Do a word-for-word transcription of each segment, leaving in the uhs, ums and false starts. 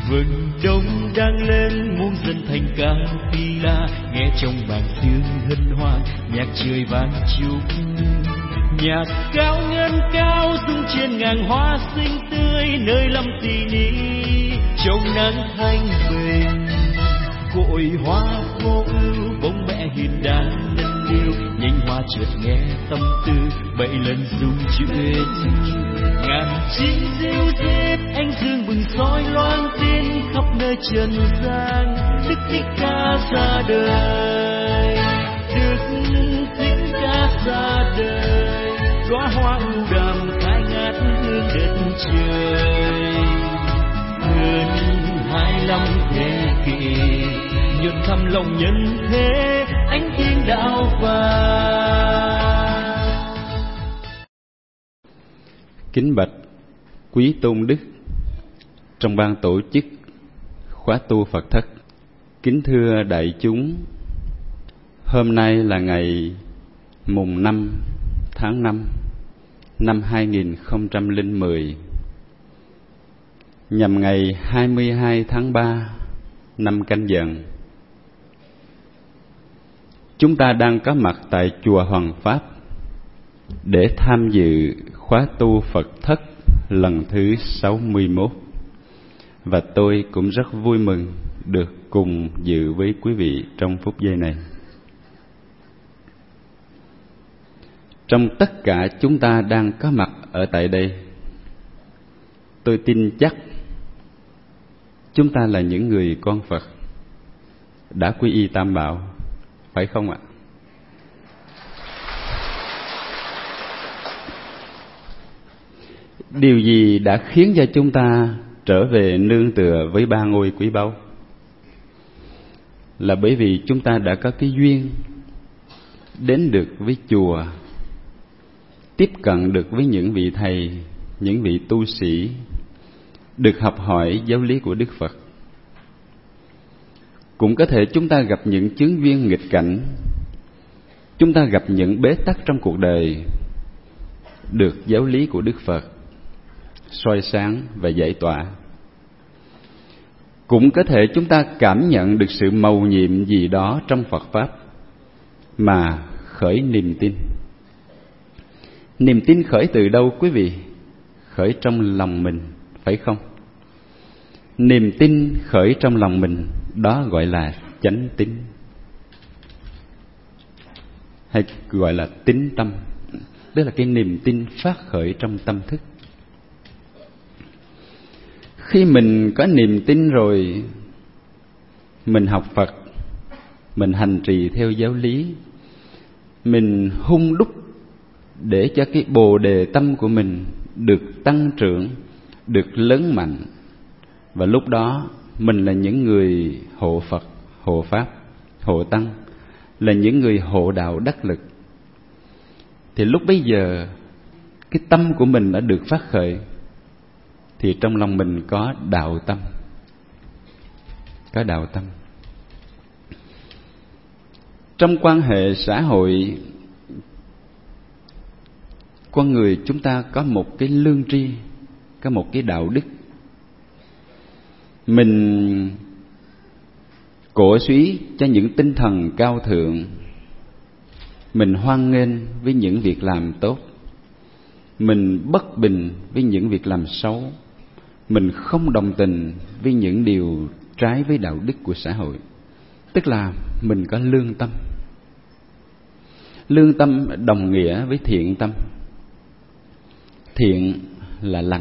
vườn đông đang lên muôn dân thành ca phi la, nghe trong bàn tiếng hân hoan nhạc trời vang chúc. Nhạc cao ngân cao rung trên ngàn hoa xinh tươi, nơi lâm tỉ ni trong nắng thanh bình. Cội hoa vô ưu bóng mẹ hiền đang nâng niu, nhành hoa chợt nghe tâm tư bảy lần rung chuyện. Ngàn chim ríu rít ánh dương bừng soi loan tin khắp nơi trần gian. Đức Thích Ca ra đời, Đức Thích Ca ra đời, đóa hoa ưu đàm khai ngát hương đất trời. Hơn hai lăm thế kỷ nhuận thăm lòng nhân thế, ánh thiên đạo vàng. Kính bạch quý tôn đức trong ban tổ chức khóa tu Phật thất. Kính thưa đại chúng, hôm nay là ngày mùng năm tháng năm năm hai nghìn không trăm lẻ mười, nhằm ngày hai mươi hai tháng ba năm Canh Dần. Chúng ta đang có mặt tại chùa Hoàng Pháp để tham dự khóa tu Phật thất lần thứ sáu mươi mốt, và tôi cũng rất vui mừng được cùng dự với quý vị trong phút giây này. Trong tất cả chúng ta đang có mặt ở tại đây, tôi tin chắc chúng ta là những người con Phật đã quy y Tam Bảo, phải không ạ? Điều gì đã khiến cho chúng ta trở về nương tựa với ba ngôi quý báu? Là bởi vì chúng ta đã có cái duyên đến được với chùa, tiếp cận được với những vị thầy, những vị tu sĩ, được học hỏi giáo lý của Đức Phật. Cũng có thể chúng ta gặp những chướng duyên nghịch cảnh, chúng ta gặp những bế tắc trong cuộc đời, được giáo lý của Đức Phật soi sáng và giải tỏa. Cũng có thể chúng ta cảm nhận được sự mầu nhiệm gì đó trong Phật Pháp mà khởi niềm tin. Niềm tin khởi từ đâu quý vị? Khởi trong lòng mình, phải không? Niềm tin khởi trong lòng mình, đó gọi là chánh tín, hay gọi là tín tâm. Đó là cái niềm tin phát khởi trong tâm thức. Khi mình có niềm tin rồi, mình học Phật, mình hành trì theo giáo lý, mình hung đúc để cho cái bồ đề tâm của mình được tăng trưởng, được lớn mạnh. Và lúc đó mình là những người hộ Phật, hộ Pháp, hộ Tăng, là những người hộ đạo đắc lực. Thì lúc bấy giờ cái tâm của mình đã được phát khởi, thì trong lòng mình có đạo tâm. Có đạo tâm. Trong quan hệ xã hội, con người chúng ta có một cái lương tri, có một cái đạo đức. Mình cổ suý cho những tinh thần cao thượng, mình hoan nghênh với những việc làm tốt, mình bất bình với những việc làm xấu, mình không đồng tình với những điều trái với đạo đức của xã hội. Tức là mình có lương tâm. Lương tâm đồng nghĩa với thiện tâm. Thiện là lành.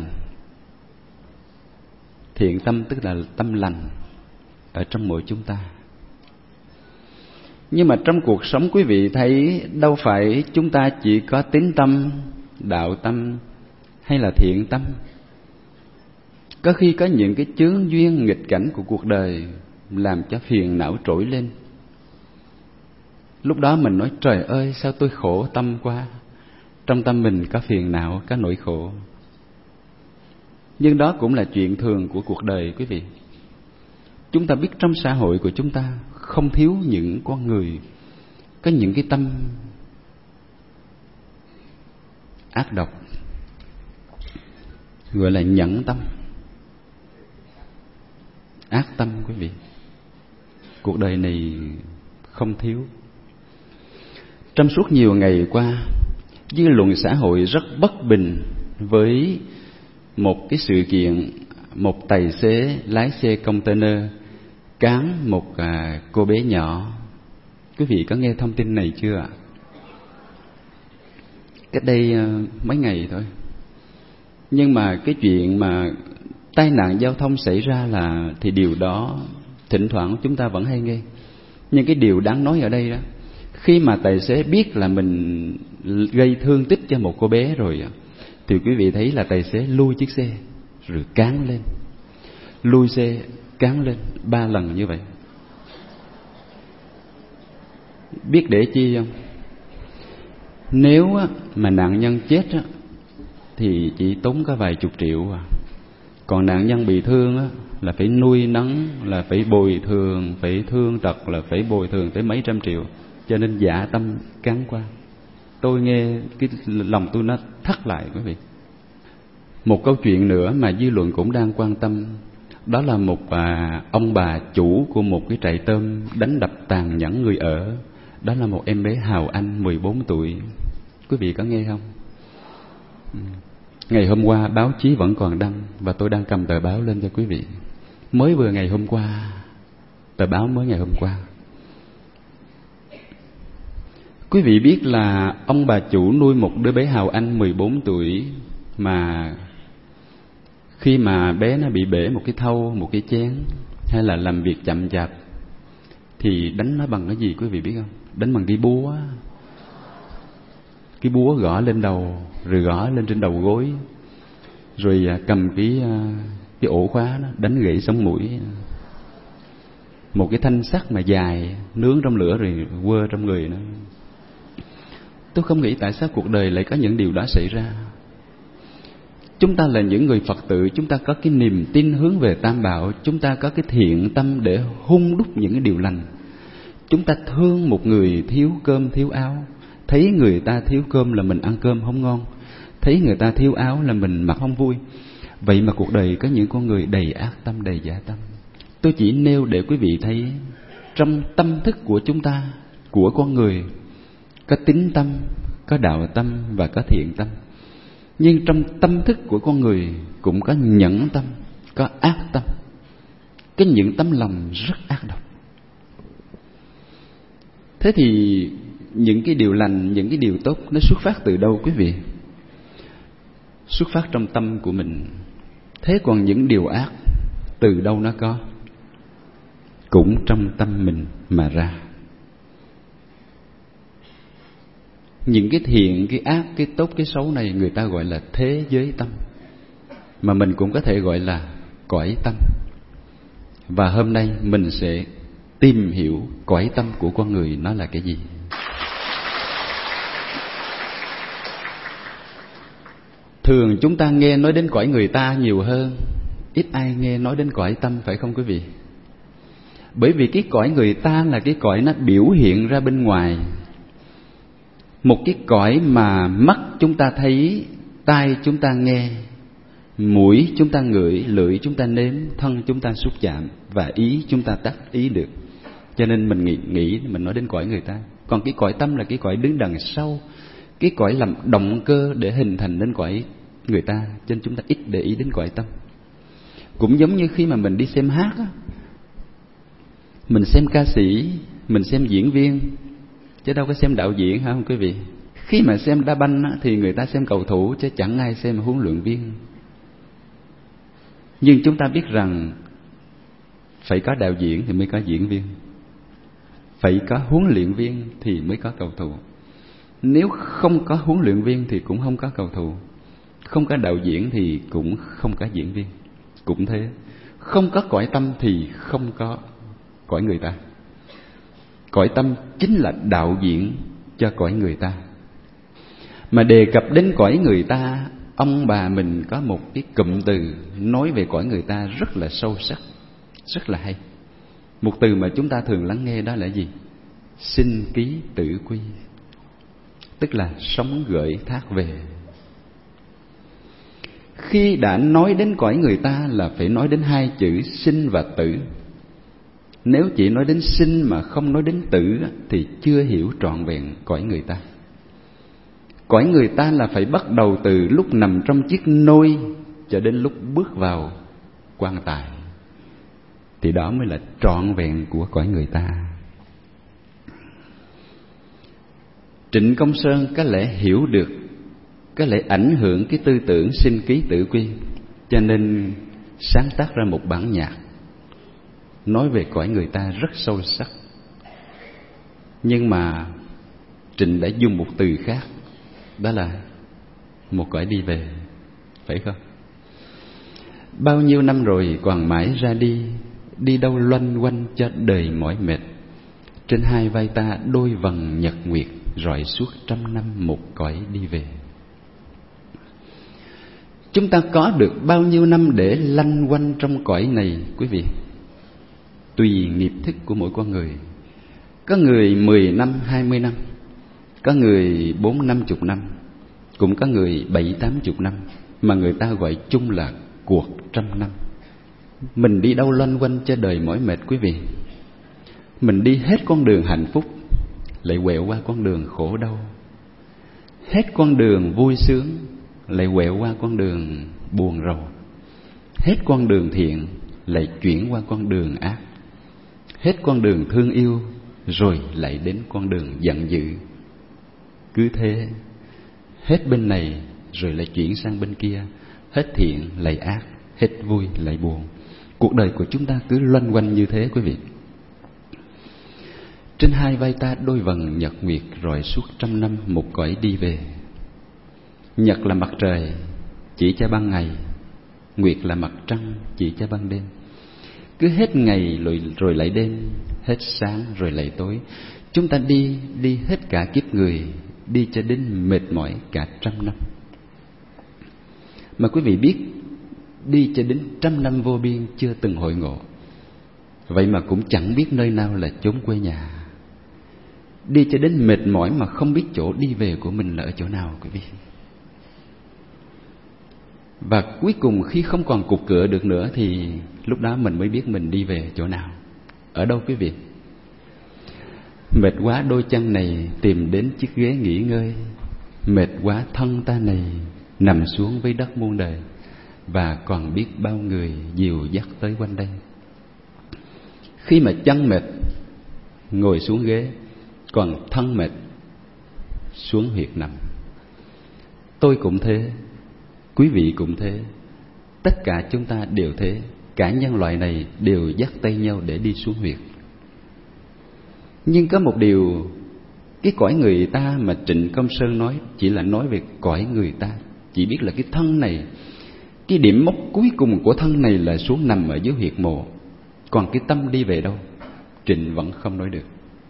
Thiện tâm tức là tâm lành ở trong mỗi chúng ta. Nhưng mà trong cuộc sống quý vị thấy đâu phải chúng ta chỉ có tín tâm, đạo tâm hay là thiện tâm. Có khi có những cái chướng duyên nghịch cảnh của cuộc đời làm cho phiền não trỗi lên. Lúc đó mình nói trời ơi sao tôi khổ tâm quá. Trong tâm mình có phiền não, có nỗi khổ. Nhưng đó cũng là chuyện thường của cuộc đời quý vị. Chúng ta biết trong xã hội của chúng ta không thiếu những con người có những cái tâm ác độc, gọi là nhẫn tâm. ác tâm quý vị. Cuộc đời này không thiếu. Trong suốt nhiều ngày qua, dư luận xã hội rất bất bình với một cái sự kiện một tài xế lái xe container cán một à, cô bé nhỏ. Quý vị có nghe thông tin này chưa ạ? Cách đây à, mấy ngày thôi. Nhưng mà cái chuyện mà tai nạn giao thông xảy ra là thì điều đó thỉnh thoảng chúng ta vẫn hay nghe. Nhưng cái điều đáng nói ở đây đó, khi mà tài xế biết là mình gây thương tích cho một cô bé rồi, thì quý vị thấy là tài xế lui chiếc xe rồi cán lên, lui xe cán lên ba lần như vậy. Biết để chi không? Nếu mà nạn nhân chết thì chỉ tốn có vài chục triệu à. Còn nạn nhân bị thương á, là phải nuôi nấng, là phải bồi thường, phải thương tật, là phải bồi thường tới mấy trăm triệu. Cho nên dạ tâm cán qua. Tôi nghe cái lòng tôi nó thắt lại quý vị. Một câu chuyện nữa mà dư luận cũng đang quan tâm, đó là một à, ông bà chủ của một cái trại tôm đánh đập tàn nhẫn người ở. Đó là một em bé Hào Anh mười bốn tuổi. Quý vị có nghe không? Ngày hôm qua báo chí vẫn còn đăng, và tôi đang cầm tờ báo lên cho quý vị. Mới vừa ngày hôm qua, tờ báo mới ngày hôm qua. Quý vị biết là ông bà chủ nuôi một đứa bé Hào Anh mười bốn tuổi, mà khi mà bé nó bị bể một cái thau, một cái chén, hay là làm việc chậm chạp, thì đánh nó bằng cái gì quý vị biết không? Đánh bằng cái búa. Cái búa gõ lên đầu, rồi gõ lên trên đầu gối, rồi cầm cái cái ổ khóa đó, đánh gãy sống mũi. Một cái thanh sắt mà dài, nướng trong lửa rồi quơ trong người nó. Tôi không nghĩ tại sao cuộc đời lại có những điều đó xảy ra. Chúng ta là những người Phật tử, chúng ta có cái niềm tin hướng về Tam Bảo, chúng ta có cái thiện tâm để hung đúc những cái điều lành. Chúng ta thương một người thiếu cơm thiếu áo, thấy người ta thiếu cơm là mình ăn cơm không ngon, thấy người ta thiếu áo là mình mặc không vui. Vậy mà cuộc đời có những con người đầy ác tâm, đầy dã tâm. Tôi chỉ nêu để quý vị thấy trong tâm thức của chúng ta, của con người, có tín tâm, có đạo tâm và có thiện tâm. Nhưng trong tâm thức của con người cũng có nhẫn tâm, có ác tâm. Cái những tấm lòng rất ác độc. Thế thì những cái điều lành, những cái điều tốt nó xuất phát từ đâu quý vị? Xuất phát trong tâm của mình. Thế còn những điều ác từ đâu nó có? Cũng trong tâm mình mà ra. Những cái thiện, cái ác, cái tốt, cái xấu này người ta gọi là thế giới tâm, mà mình cũng có thể gọi là cõi tâm. Và hôm nay mình sẽ tìm hiểu cõi tâm của con người nó là cái gì. Thường chúng ta nghe nói đến cõi người ta nhiều hơn, ít ai nghe nói đến cõi tâm, phải không quý vị? Bởi vì cái cõi người ta là cái cõi nó biểu hiện ra bên ngoài. Một cái cõi mà mắt chúng ta thấy, tai chúng ta nghe, mũi chúng ta ngửi, lưỡi chúng ta nếm, thân chúng ta xúc chạm, và ý chúng ta tác ý được. Cho nên mình nghĩ, nghĩ mình nói đến cõi người ta. Còn cái cõi tâm là cái cõi đứng đằng sau, cái cõi làm động cơ để hình thành đến cõi người ta. Cho nên chúng ta ít để ý đến cõi tâm. Cũng giống như khi mà mình đi xem hát á, mình xem ca sĩ, mình xem diễn viên, chứ đâu có xem đạo diễn hả không quý vị? Khi mà xem đá banh á, thì người ta xem cầu thủ, chứ chẳng ai xem huấn luyện viên. Nhưng chúng ta biết rằng phải có đạo diễn thì mới có diễn viên, phải có huấn luyện viên thì mới có cầu thủ. Nếu không có huấn luyện viên thì cũng không có cầu thủ, không có đạo diễn thì cũng không có diễn viên. Cũng thế, không có cõi tâm thì không có cõi người ta. Cõi tâm chính là đạo diễn cho cõi người ta. Mà đề cập đến cõi người ta, ông bà mình có một cái cụm từ nói về cõi người ta rất là sâu sắc, rất là hay. Một từ mà chúng ta thường lắng nghe đó là gì? Sinh ký tử quy. Tức là sống gửi thác về. Khi đã nói đến cõi người ta là phải nói đến hai chữ sinh và tử. Nếu chỉ nói đến sinh mà không nói đến tử thì chưa hiểu trọn vẹn cõi người ta. Cõi người ta là phải bắt đầu từ lúc nằm trong chiếc nôi cho đến lúc bước vào quan tài, thì đó mới là trọn vẹn của cõi người ta. Trịnh Công Sơn có lẽ hiểu được, có lẽ ảnh hưởng cái tư tưởng sinh ký tử quy, cho nên sáng tác ra một bản nhạc nói về cõi người ta rất sâu sắc. Nhưng mà Trịnh đã dùng một từ khác, đó là một cõi đi về, phải không? Bao nhiêu năm rồi còn mãi ra đi, đi đâu loanh quanh cho đời mỏi mệt. Trên hai vai ta đôi vầng nhật nguyệt, rọi suốt trăm năm một cõi đi về. Chúng ta có được bao nhiêu năm để lanh quanh trong cõi này quý vị? Tùy nghiệp thức của mỗi con người. Có người mười năm, hai mươi năm, có người bốn năm chục năm, cũng có người bảy tám chục năm, mà người ta gọi chung là cuộc trăm năm. Mình đi đâu loanh quanh cho đời mỏi mệt quý vị? Mình đi hết con đường hạnh phúc lại quẹo qua con đường khổ đau, hết con đường vui sướng lại quẹo qua con đường buồn rầu, hết con đường thiện lại chuyển qua con đường ác, hết con đường thương yêu rồi lại đến con đường giận dữ. Cứ thế, hết bên này rồi lại chuyển sang bên kia, hết thiện lại ác, hết vui lại buồn. Cuộc đời của chúng ta cứ loanh quanh như thế quý vị. Trên hai vai ta đôi vầng nhật nguyệt, rọi suốt trăm năm một cõi đi về. Nhật là mặt trời chỉ cho ban ngày, nguyệt là mặt trăng chỉ cho ban đêm. Cứ hết ngày rồi, rồi lại đêm, hết sáng rồi lại tối. Chúng ta đi, đi hết cả kiếp người, đi cho đến mệt mỏi cả trăm năm. Mà quý vị biết, đi cho đến trăm năm vô biên chưa từng hội ngộ, vậy mà cũng chẳng biết nơi nào là chốn quê nhà. Đi cho đến mệt mỏi mà không biết chỗ đi về của mình là ở chỗ nào quý vị. Và cuối cùng khi không còn cục cửa được nữa thì lúc đó mình mới biết mình đi về chỗ nào, ở đâu quý vị. Mệt quá đôi chân này tìm đến chiếc ghế nghỉ ngơi, mệt quá thân ta này nằm xuống với đất muôn đời, và còn biết bao người dìu dắt tới quanh đây. Khi mà chân mệt ngồi xuống ghế, còn thân mệt xuống huyệt nằm. Tôi cũng thế, quý vị cũng thế, tất cả chúng ta đều thế. Cả nhân loại này đều dắt tay nhau để đi xuống huyệt. Nhưng có một điều, cái cõi người ta mà Trịnh Công Sơn nói chỉ là nói về cõi người ta, chỉ biết là cái thân này, cái điểm mốc cuối cùng của thân này là xuống nằm ở dưới huyệt mộ. Còn cái tâm đi về đâu, Trịnh vẫn không nói được.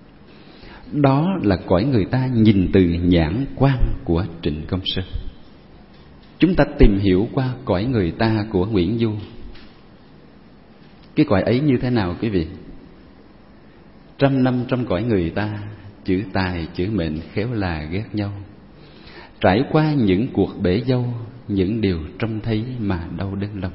Đó là cõi người ta nhìn từ nhãn quan của Trịnh Công Sơn. Chúng ta tìm hiểu qua cõi người ta của Nguyễn Du. Cái cõi ấy như thế nào quý vị? Trăm năm trong cõi người ta, chữ tài chữ mệnh khéo là ghét nhau, trải qua những cuộc bể dâu, những điều trông thấy mà đau đớn lòng.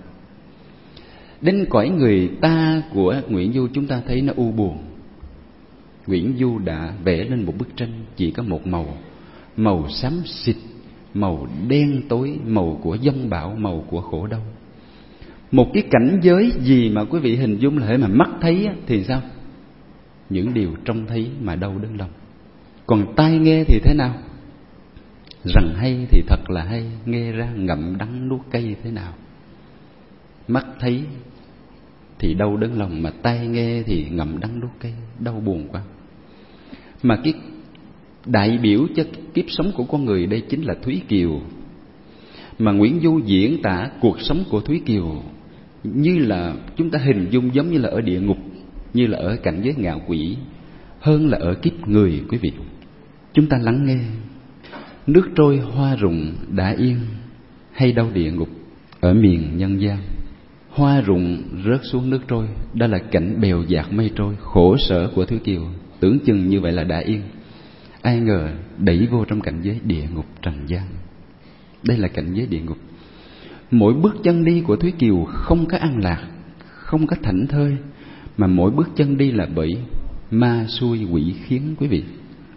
Đến cõi người ta của Nguyễn Du chúng ta thấy nó u buồn. Nguyễn Du đã vẽ lên một bức tranh chỉ có một màu, màu xám xịt, màu đen tối, màu của dông bão, màu của khổ đau. Một cái cảnh giới gì mà quý vị hình dung là hễ mà mắt thấy thì sao? Những điều trông thấy mà đau đớn lòng. Còn tai nghe thì thế nào? Rằng hay thì thật là hay, nghe ra ngậm đắng nuốt cay thế nào? Mắt thấy thì đau đớn lòng, mà tai nghe thì ngậm đắng nuốt cay, đau buồn quá. Mà cái đại biểu cho kiếp sống của con người đây chính là Thúy Kiều. Mà Nguyễn Du diễn tả cuộc sống của Thúy Kiều như là chúng ta hình dung giống như là ở địa ngục, như là ở cảnh giới ngạ quỷ, hơn là ở kiếp người quý vị. Chúng ta lắng nghe. Nước trôi hoa rụng đã yên, hay đâu địa ngục ở miền nhân gian. Hoa rụng rớt xuống nước trôi, đó là cảnh bèo dạt mây trôi, khổ sở của Thúy Kiều. Tưởng chừng như vậy là đã yên, ai ngờ đẩy vô trong cảnh giới địa ngục trần gian. Đây là cảnh giới địa ngục. Mỗi bước chân đi của Thúy Kiều không có an lạc, không có thảnh thơi, mà mỗi bước chân đi là bởi ma xui quỷ khiến quý vị.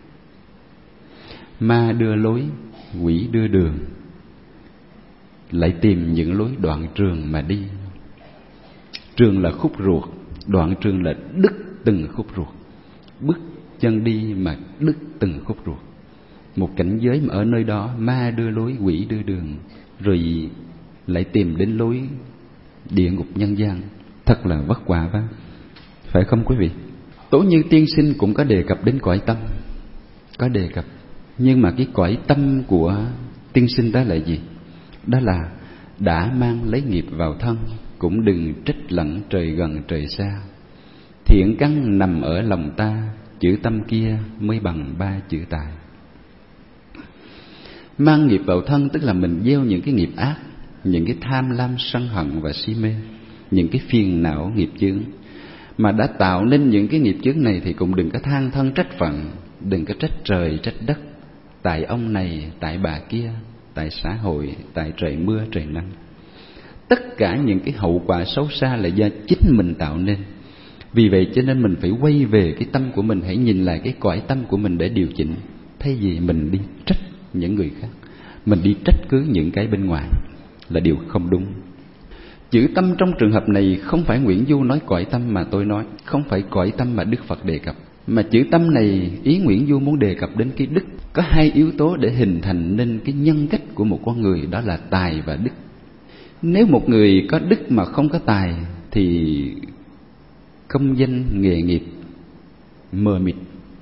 Ma đưa lối, quỷ đưa đường, lại tìm những lối đoạn trường mà đi. Trường là khúc ruột, đoạn trường là đứt từng khúc ruột. Bước chân đi mà đứt từng khúc ruột. Một cảnh giới mà ở nơi đó ma đưa lối, quỷ đưa đường, rồi lại tìm đến lối địa ngục nhân gian. Thật là vất vả quá, phải không quý vị? Tố Như tiên sinh cũng có đề cập đến cõi tâm, có đề cập. Nhưng mà cái cõi tâm của tiên sinh đó là gì? Đó là đã mang lấy nghiệp vào thân, cũng đừng trách lẫn trời gần trời xa. Thiện căn nằm ở lòng ta, chữ tâm kia mới bằng ba chữ tài. Mang nghiệp vào thân tức là mình gieo những cái nghiệp ác, những cái tham lam sân hận và si mê, những cái phiền não nghiệp chướng. Mà đã tạo nên những cái nghiệp chướng này thì cũng đừng có than thân trách phận, đừng có trách trời trách đất, tại ông này, tại bà kia, tại xã hội, tại trời mưa trời nắng. Tất cả những cái hậu quả xấu xa là do chính mình tạo nên. Vì vậy cho nên mình phải quay về cái tâm của mình, hãy nhìn lại cái cõi tâm của mình để điều chỉnh. Thay vì mình đi trách những người khác, mình đi trách cứ những cái bên ngoài là điều không đúng. Chữ tâm trong trường hợp này không phải Nguyễn Du nói cõi tâm mà tôi nói, không phải cõi tâm mà Đức Phật đề cập, mà chữ tâm này ý Nguyễn Du muốn đề cập đến cái đức. Có hai yếu tố để hình thành nên cái nhân cách của một con người, đó là tài và đức. Nếu một người có đức mà không có tài thì công danh nghề nghiệp mờ mịt.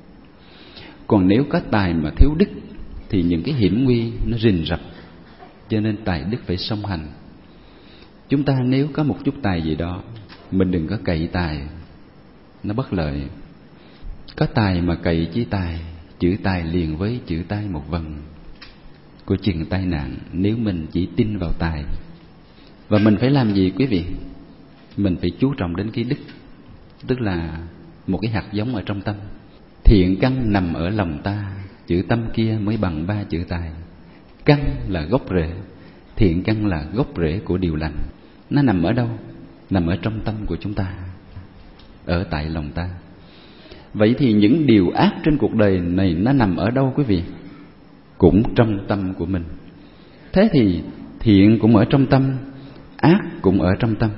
Còn nếu có tài mà thiếu đức thì những cái hiểm nguy nó rình rập. Cho nên tài đức phải song hành. Chúng ta nếu có một chút tài gì đó, mình đừng có cậy tài, nó bất lợi. Có tài mà cậy chí tài, chữ tài liền với chữ tai một vần của chừng tai nạn nếu mình chỉ tin vào tài. Và mình phải làm gì quý vị? Mình phải chú trọng đến cái đức, tức là một cái hạt giống ở trong tâm. Thiện căn nằm ở lòng ta, chữ tâm kia mới bằng ba chữ tài. Căn là gốc rễ, thiện căn là gốc rễ của điều lành. Nó nằm ở đâu? Nằm ở trong tâm của chúng ta, ở tại lòng ta. Vậy thì những điều ác trên cuộc đời này nó nằm ở đâu quý vị? Cũng trong tâm của mình. Thế thì thiện cũng ở trong tâm, ác cũng ở trong tâm.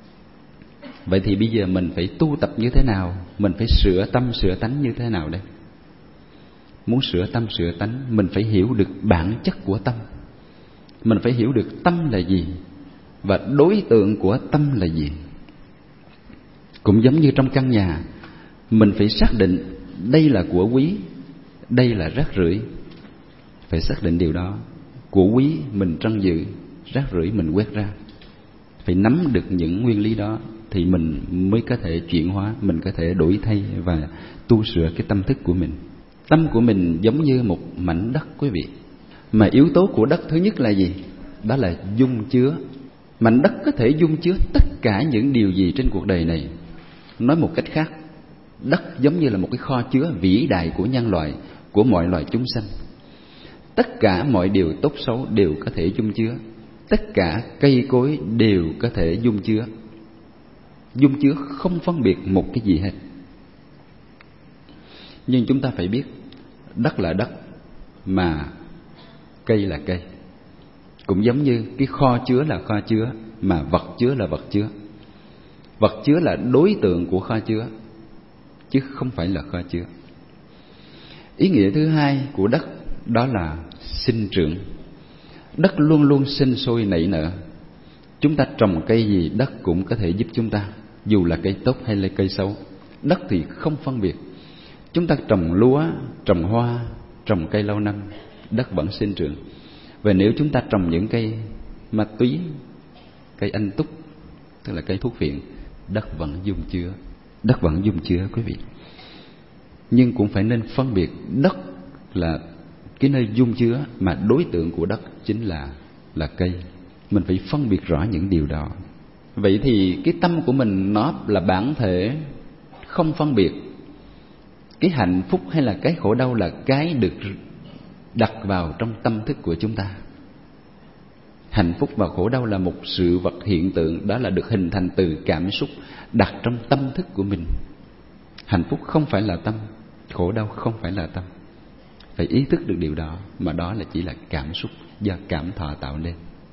Vậy thì bây giờ mình phải tu tập như thế nào? Mình phải sửa tâm sửa tánh như thế nào đây? Muốn sửa tâm sửa tánh, mình phải hiểu được bản chất của tâm. Mình phải hiểu được tâm là gì và đối tượng của tâm là gì. Cũng giống như trong căn nhà, mình phải xác định đây là của quý, đây là rác rưởi. Phải xác định điều đó. Của quý mình trân giữ, rác rưởi mình quét ra. Phải nắm được những nguyên lý đó thì mình mới có thể chuyển hóa, mình có thể đổi thay và tu sửa cái tâm thức của mình. Tâm của mình giống như một mảnh đất quý vị. Mà yếu tố của đất thứ nhất là gì? Đó là dung chứa. Mảnh đất có thể dung chứa tất cả những điều gì trên cuộc đời này. Nói một cách khác, đất giống như là một cái kho chứa vĩ đại của nhân loại, của mọi loài chúng sanh. Tất cả mọi điều tốt xấu đều có thể dung chứa. Tất cả cây cối đều có thể dung chứa. Dung chứa không phân biệt một cái gì hết. Nhưng chúng ta phải biết, đất là đất, mà cây là cây. Cũng giống như cái kho chứa là kho chứa, mà vật chứa là vật chứa. Vật chứa là đối tượng của kho chứa, chứ không phải là kho chứa. Ý nghĩa thứ hai của đất đó là sinh trưởng. Đất luôn luôn sinh sôi nảy nở. Chúng ta trồng cây gì, đất cũng có thể giúp chúng ta, dù là cây tốt hay là cây xấu. Đất thì không phân biệt. Chúng ta trồng lúa, trồng hoa, trồng cây lâu năm, đất vẫn sinh trưởng. Và nếu chúng ta trồng những cây ma túy, cây anh túc, tức là cây thuốc phiện, đất vẫn dung chứa. Đất vẫn dung chứa quý vị. Nhưng cũng phải nên phân biệt, đất là cái nơi dung chứa, mà đối tượng của đất chính là là cây. Mình phải phân biệt rõ những điều đó. Vậy thì cái tâm của mình nó là bản thể không phân biệt. Cái hạnh phúc hay là cái khổ đau là cái được đặt vào trong tâm thức của chúng ta. Hạnh phúc và khổ đau là một sự vật hiện tượng, đó là được hình thành từ cảm xúc đặt trong tâm thức của mình. Hạnh phúc không phải là tâm, khổ đau không phải là tâm. Phải ý thức được điều đó, mà đó là chỉ là cảm xúc do cảm thọ tạo nên.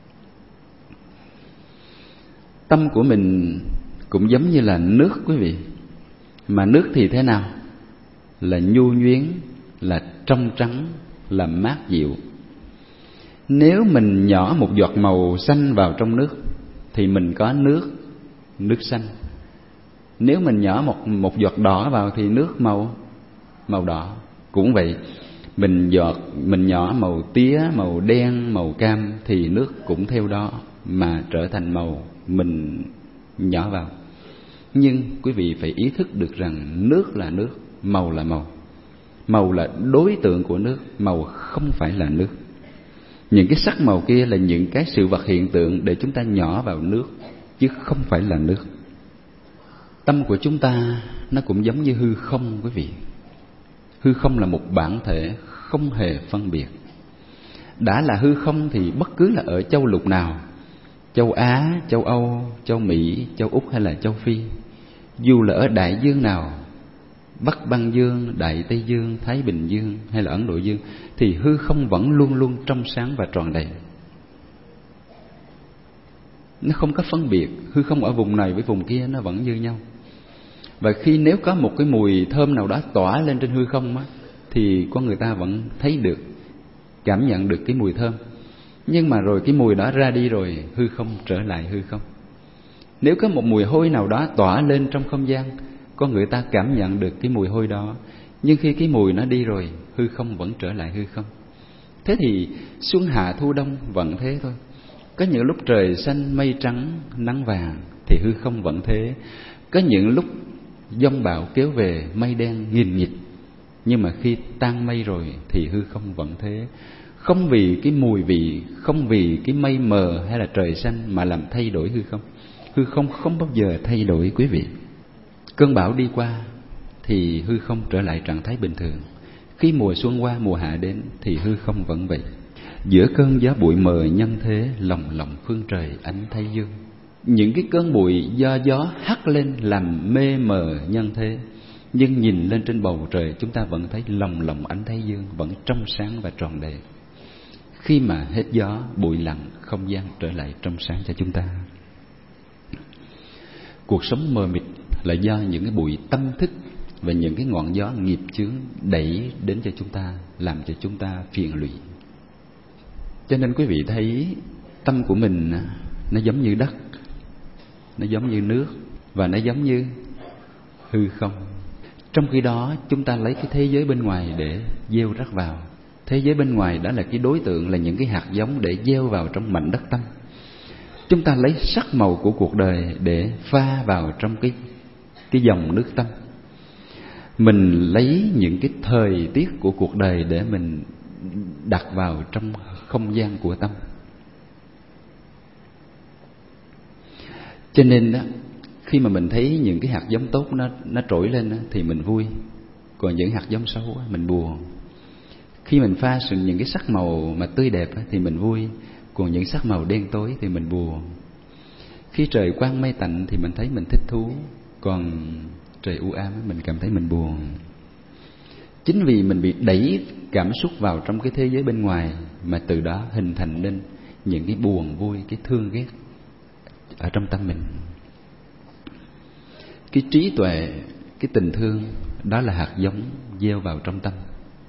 Tâm của mình cũng giống như là nước quý vị. Mà nước thì thế nào? Là nhu nhuyến, là trong trắng, là mát dịu. Nếu mình nhỏ một giọt màu xanh vào trong nước thì mình có nước, nước xanh. Nếu mình nhỏ một, một giọt đỏ vào thì nước màu, màu đỏ. Cũng vậy, mình giọt mình nhỏ màu tía, màu đen, màu cam thì nước cũng theo đó mà trở thành màu mình nhỏ vào. Nhưng quý vị phải ý thức được rằng nước là nước, màu là màu. Màu là đối tượng của nước, màu không phải là nước. Những cái sắc màu kia là những cái sự vật hiện tượng để chúng ta nhỏ vào nước, chứ không phải là nước. Tâm của chúng ta nó cũng giống như hư không quý vị. Hư không là một bản thể không hề phân biệt. Đã là hư không thì bất cứ là ở châu lục nào, châu Á, châu Âu, châu Mỹ, châu Úc hay là châu Phi, dù là ở đại dương nào, Bắc Băng Dương, Đại Tây Dương, Thái Bình Dương hay là Ấn Độ Dương, thì hư không vẫn luôn luôn trong sáng và tròn đầy. Nó không có phân biệt, hư không ở vùng này với vùng kia nó vẫn như nhau. Và khi nếu có một cái mùi thơm nào đó tỏa lên trên hư không á, thì con người ta vẫn thấy được, cảm nhận được cái mùi thơm. Nhưng mà rồi cái mùi đó ra đi rồi, hư không trở lại hư không. Nếu có một mùi hôi nào đó tỏa lên trong không gian, con người ta cảm nhận được cái mùi hôi đó. Nhưng khi cái mùi nó đi rồi, hư không vẫn trở lại hư không. Thế thì xuân hạ thu đông vẫn thế thôi. Có những lúc trời xanh mây trắng nắng vàng thì hư không vẫn thế. Có những lúc giông bão kéo về mây đen nghìn nghịt, nhưng mà khi tan mây rồi thì hư không vẫn thế. Không vì cái mùi vị, không vì cái mây mờ hay là trời xanh mà làm thay đổi hư không. Hư không không bao giờ thay đổi quý vị. Cơn bão đi qua thì hư không trở lại trạng thái bình thường. Khi mùa xuân qua, mùa hạ đến thì hư không vẫn vậy. Giữa cơn gió bụi mờ nhân thế, lồng lộng phương trời ánh thái dương. Những cái cơn bụi do gió hắt lên làm mê mờ nhân thế, nhưng nhìn lên trên bầu trời chúng ta vẫn thấy lồng lộng ánh thái dương, vẫn trong sáng và tròn đầy. Khi mà hết gió, bụi lặng, không gian trở lại trong sáng cho chúng ta. Cuộc sống mờ mịt là do những cái bụi tâm thức và những cái ngọn gió nghiệp chướng đẩy đến cho chúng ta, làm cho chúng ta phiền lụy. Cho nên quý vị thấy tâm của mình nó giống như đất, nó giống như nước và nó giống như hư không. Trong khi đó chúng ta lấy cái thế giới bên ngoài để gieo rắc vào. Thế giới bên ngoài đó là cái đối tượng, là những cái hạt giống để gieo vào trong mảnh đất tâm. Chúng ta lấy sắc màu của cuộc đời để pha vào trong cái, cái dòng nước tâm. Mình lấy những cái thời tiết của cuộc đời để mình đặt vào trong không gian của tâm. Cho nên đó, khi mà mình thấy những cái hạt giống tốt nó, nó trỗi lên đó, thì mình vui. Còn những hạt giống xấu đó, mình buồn. Khi mình pha sự những cái sắc màu mà tươi đẹp đó, thì mình vui. Còn những sắc màu đen tối thì mình buồn. Khi trời quang mây tạnh thì mình thấy mình thích thú. Còn trời u ám mình cảm thấy mình buồn. Chính vì mình bị đẩy cảm xúc vào trong cái thế giới bên ngoài, mà từ đó hình thành nên những cái buồn vui, cái thương ghét ở trong tâm mình. Cái trí tuệ, cái tình thương, đó là hạt giống gieo vào trong tâm.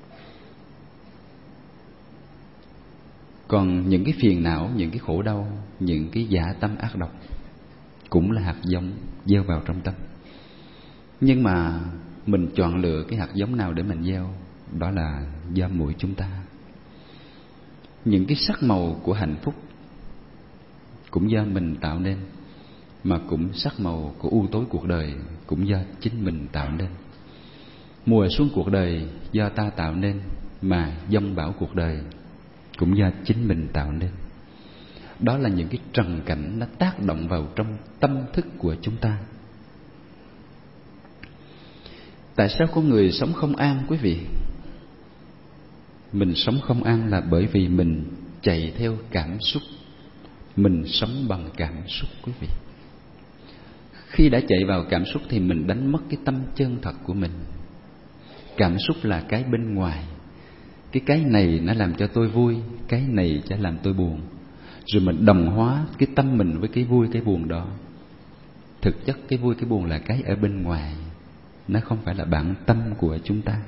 Còn những cái phiền não, những cái khổ đau, những cái dạ tâm ác độc cũng là hạt giống gieo vào trong tâm. Nhưng mà mình chọn lựa cái hạt giống nào để mình gieo, đó là do mỗi chúng ta. Những cái sắc màu của hạnh phúc cũng do mình tạo nên, mà cũng sắc màu của u tối cuộc đời cũng do chính mình tạo nên. Mùa xuân cuộc đời do ta tạo nên, mà giông bão cuộc đời cũng do chính mình tạo nên. Đó là những cái trần cảnh nó tác động vào trong tâm thức của chúng ta. Tại sao con người sống không an quý vị? Mình sống không an là bởi vì mình chạy theo cảm xúc Mình sống bằng cảm xúc quý vị. Khi đã chạy vào cảm xúc thì mình đánh mất cái tâm chân thật của mình. Cảm xúc là cái bên ngoài. Cái cái này nó làm cho tôi vui, cái này sẽ làm tôi buồn. Rồi mình đồng hóa cái tâm mình với cái vui cái buồn đó. Thực chất cái vui cái buồn là cái ở bên ngoài, nó không phải là bản tâm của chúng ta.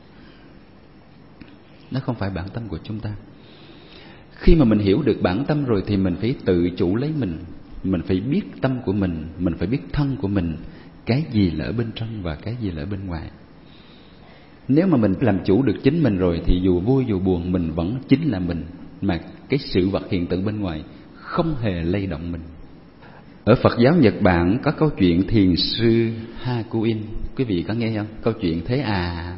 Nó không phải bản tâm của chúng ta. Khi mà mình hiểu được bản tâm rồi thì mình phải tự chủ lấy mình. Mình phải biết tâm của mình, mình phải biết thân của mình, cái gì là ở bên trong và cái gì là ở bên ngoài. Nếu mà mình làm chủ được chính mình rồi thì dù vui dù buồn mình vẫn chính là mình, mà cái sự vật hiện tượng bên ngoài không hề lay động mình. Ở Phật giáo Nhật Bản có câu chuyện thiền sư Hakuin. Quý vị có nghe không? Câu chuyện thế à.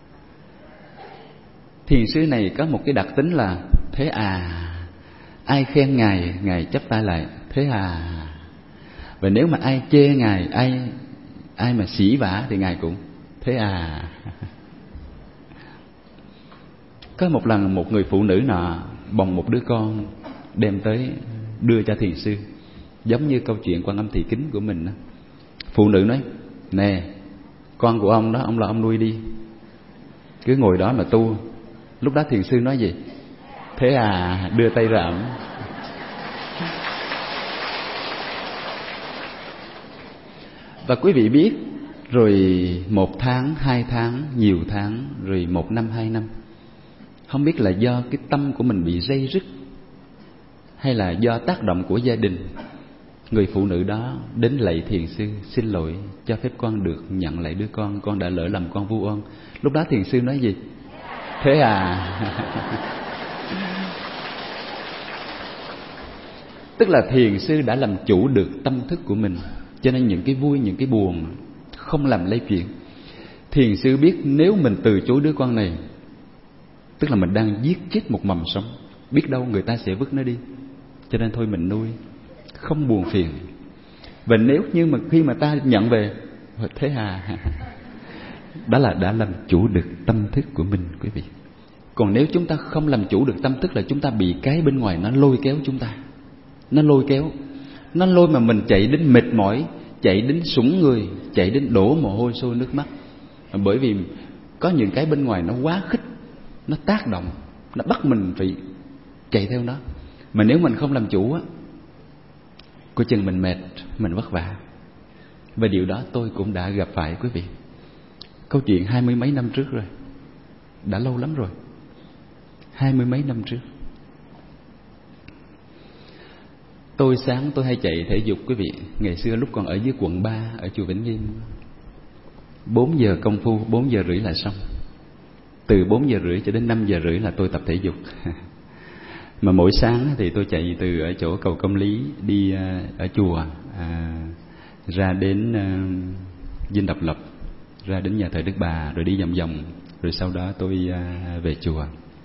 Thiền sư này có một cái đặc tính là thế à. Ai khen Ngài, Ngài chắp tay lại thế à. Và nếu mà ai chê Ngài, ai ai mà sỉ vả thì Ngài cũng thế à. Có một lần một người phụ nữ nọ bồng một đứa con đem tới đưa cho thiền sư, giống như câu chuyện Quan Âm Thị Kính của mình đó. Phụ nữ nói: nè, con của ông đó, ông là ông nuôi đi, cứ ngồi đó mà tu. Lúc đó thiền sư nói gì? Thế à, đưa tay ra ẵm. Và quý vị biết, rồi một tháng, hai tháng, nhiều tháng, rồi một năm, hai năm, không biết là do cái tâm của mình bị dây dứt hay là do tác động của gia đình, người phụ nữ đó đến lạy thiền sư: xin lỗi, cho phép con được nhận lại đứa con, con đã lỡ lầm, con vu oan. Lúc đó thiền sư nói gì? Thế à. Tức là thiền sư đã làm chủ được tâm thức của mình, cho nên những cái vui, những cái buồn không làm lay chuyển. Thiền sư biết nếu mình từ chối đứa con này, tức là mình đang giết chết một mầm sống, biết đâu người ta sẽ vứt nó đi, cho nên thôi mình nuôi, không buồn phiền. Và nếu như mà khi mà ta nhận về, thế à, đó là đã làm chủ được tâm thức của mình, quý vị. Còn nếu chúng ta không làm chủ được tâm thức là chúng ta bị cái bên ngoài nó lôi kéo chúng ta. Nó lôi kéo, nó lôi mà mình chạy đến mệt mỏi, chạy đến sũng người, chạy đến đổ mồ hôi sôi nước mắt. Bởi vì có những cái bên ngoài nó quá khích, nó tác động, nó bắt mình phải chạy theo nó. Mà nếu mình không làm chủ á, coi chừng mình mệt, mình vất vả. Và điều đó tôi cũng đã gặp phải, quý vị. Câu chuyện hai mươi mấy năm trước rồi, đã lâu lắm rồi, hai mươi mấy năm trước. Tôi sáng tôi hay chạy thể dục, quý vị. Ngày xưa lúc còn ở dưới quận ba, ở chùa Vĩnh Nghiêm, bốn giờ công phu, bốn giờ rưỡi là xong. Từ bốn giờ rưỡi cho đến năm giờ rưỡi là tôi tập thể dục. Mà mỗi sáng thì tôi chạy từ ở chỗ cầu Công Lý đi ở chùa à, ra đến uh, Dinh Độc Lập, ra đến nhà thờ Đức Bà, rồi đi vòng vòng, rồi sau đó tôi uh, về chùa.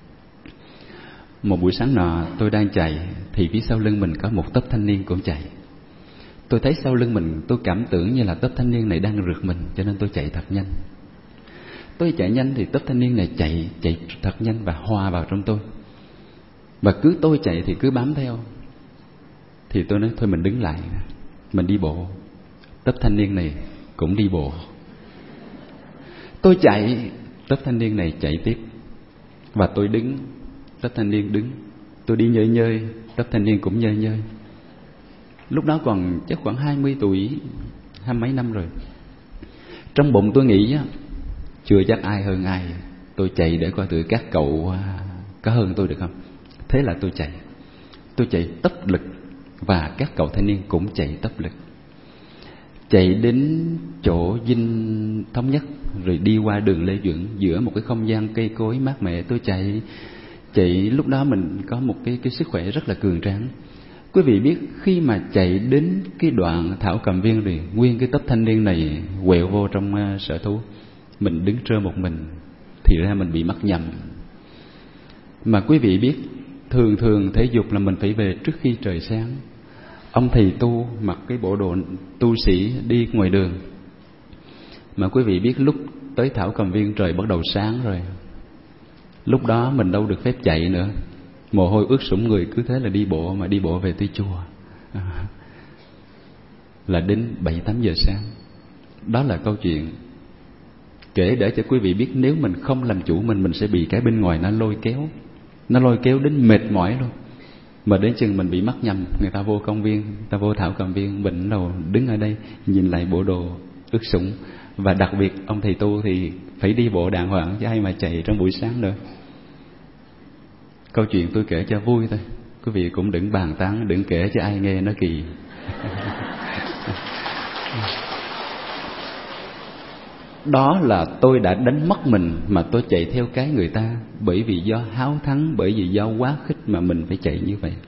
Một buổi sáng nọ tôi đang chạy thì phía sau lưng mình có một tốp thanh niên cũng chạy. Tôi thấy sau lưng mình, tôi cảm tưởng như là tốp thanh niên này đang rượt mình, cho nên tôi chạy thật nhanh. Tôi chạy nhanh thì tốp thanh niên này chạy chạy thật nhanh và hòa vào trong tôi. Và cứ tôi chạy thì cứ bám theo. Thì tôi nói thôi mình đứng lại, mình đi bộ. Tốp thanh niên này cũng đi bộ. Tôi chạy, tốp thanh niên này chạy tiếp. Và tôi đứng, tốp thanh niên đứng. Tôi đi nhơi nhơi, tốp thanh niên cũng nhơi nhơi. Lúc đó còn chắc khoảng hai mươi tuổi, hai mấy năm rồi. Trong bụng tôi nghĩ á, chưa chắc ai hơn ai. Tôi chạy để coi thử các cậu có hơn tôi được không. Thế là tôi chạy. Tôi chạy tốc lực. Và các cậu thanh niên cũng chạy tốc lực. Chạy đến chỗ Dinh Thống Nhất, rồi đi qua đường Lê Duẩn, giữa một cái không gian cây cối mát mẻ. Tôi chạy Chạy lúc đó mình có một cái, cái sức khỏe rất là cường tráng. Quý vị biết khi mà chạy đến cái đoạn Thảo Cầm Viên thì nguyên cái tốp thanh niên này quẹo vô trong uh, sở thú. Mình đứng trơ một mình, thì ra mình bị mắc nhầm. Mà quý vị biết, thường thường thể dục là mình phải về trước khi trời sáng. Ông thầy tu mặc cái bộ đồ tu sĩ đi ngoài đường. Mà quý vị biết lúc tới Thảo Cầm Viên trời bắt đầu sáng rồi. Lúc đó mình đâu được phép chạy nữa, mồ hôi ướt sũng người, cứ thế là đi bộ, mà đi bộ về tới chùa à, là đến bảy tám giờ sáng. Đó là câu chuyện kể để cho quý vị biết, nếu mình không làm chủ mình, mình sẽ bị cái bên ngoài nó lôi kéo, nó lôi kéo đến mệt mỏi luôn. Mà đến chừng mình bị mắc nhầm, người ta vô công viên, người ta vô thảo cầm viên, mình đầu đứng ở đây nhìn lại bộ đồ ướt sũng. Và đặc biệt ông thầy tu thì phải đi bộ đàng hoàng, chứ ai mà chạy trong buổi sáng nữa. Câu chuyện tôi kể cho vui thôi, quý vị cũng đừng bàn tán, đừng kể cho ai nghe nó kỳ. Đó là tôi đã đánh mất mình mà tôi chạy theo cái người ta, bởi vì do háo thắng, bởi vì do quá khích mà mình phải chạy như vậy.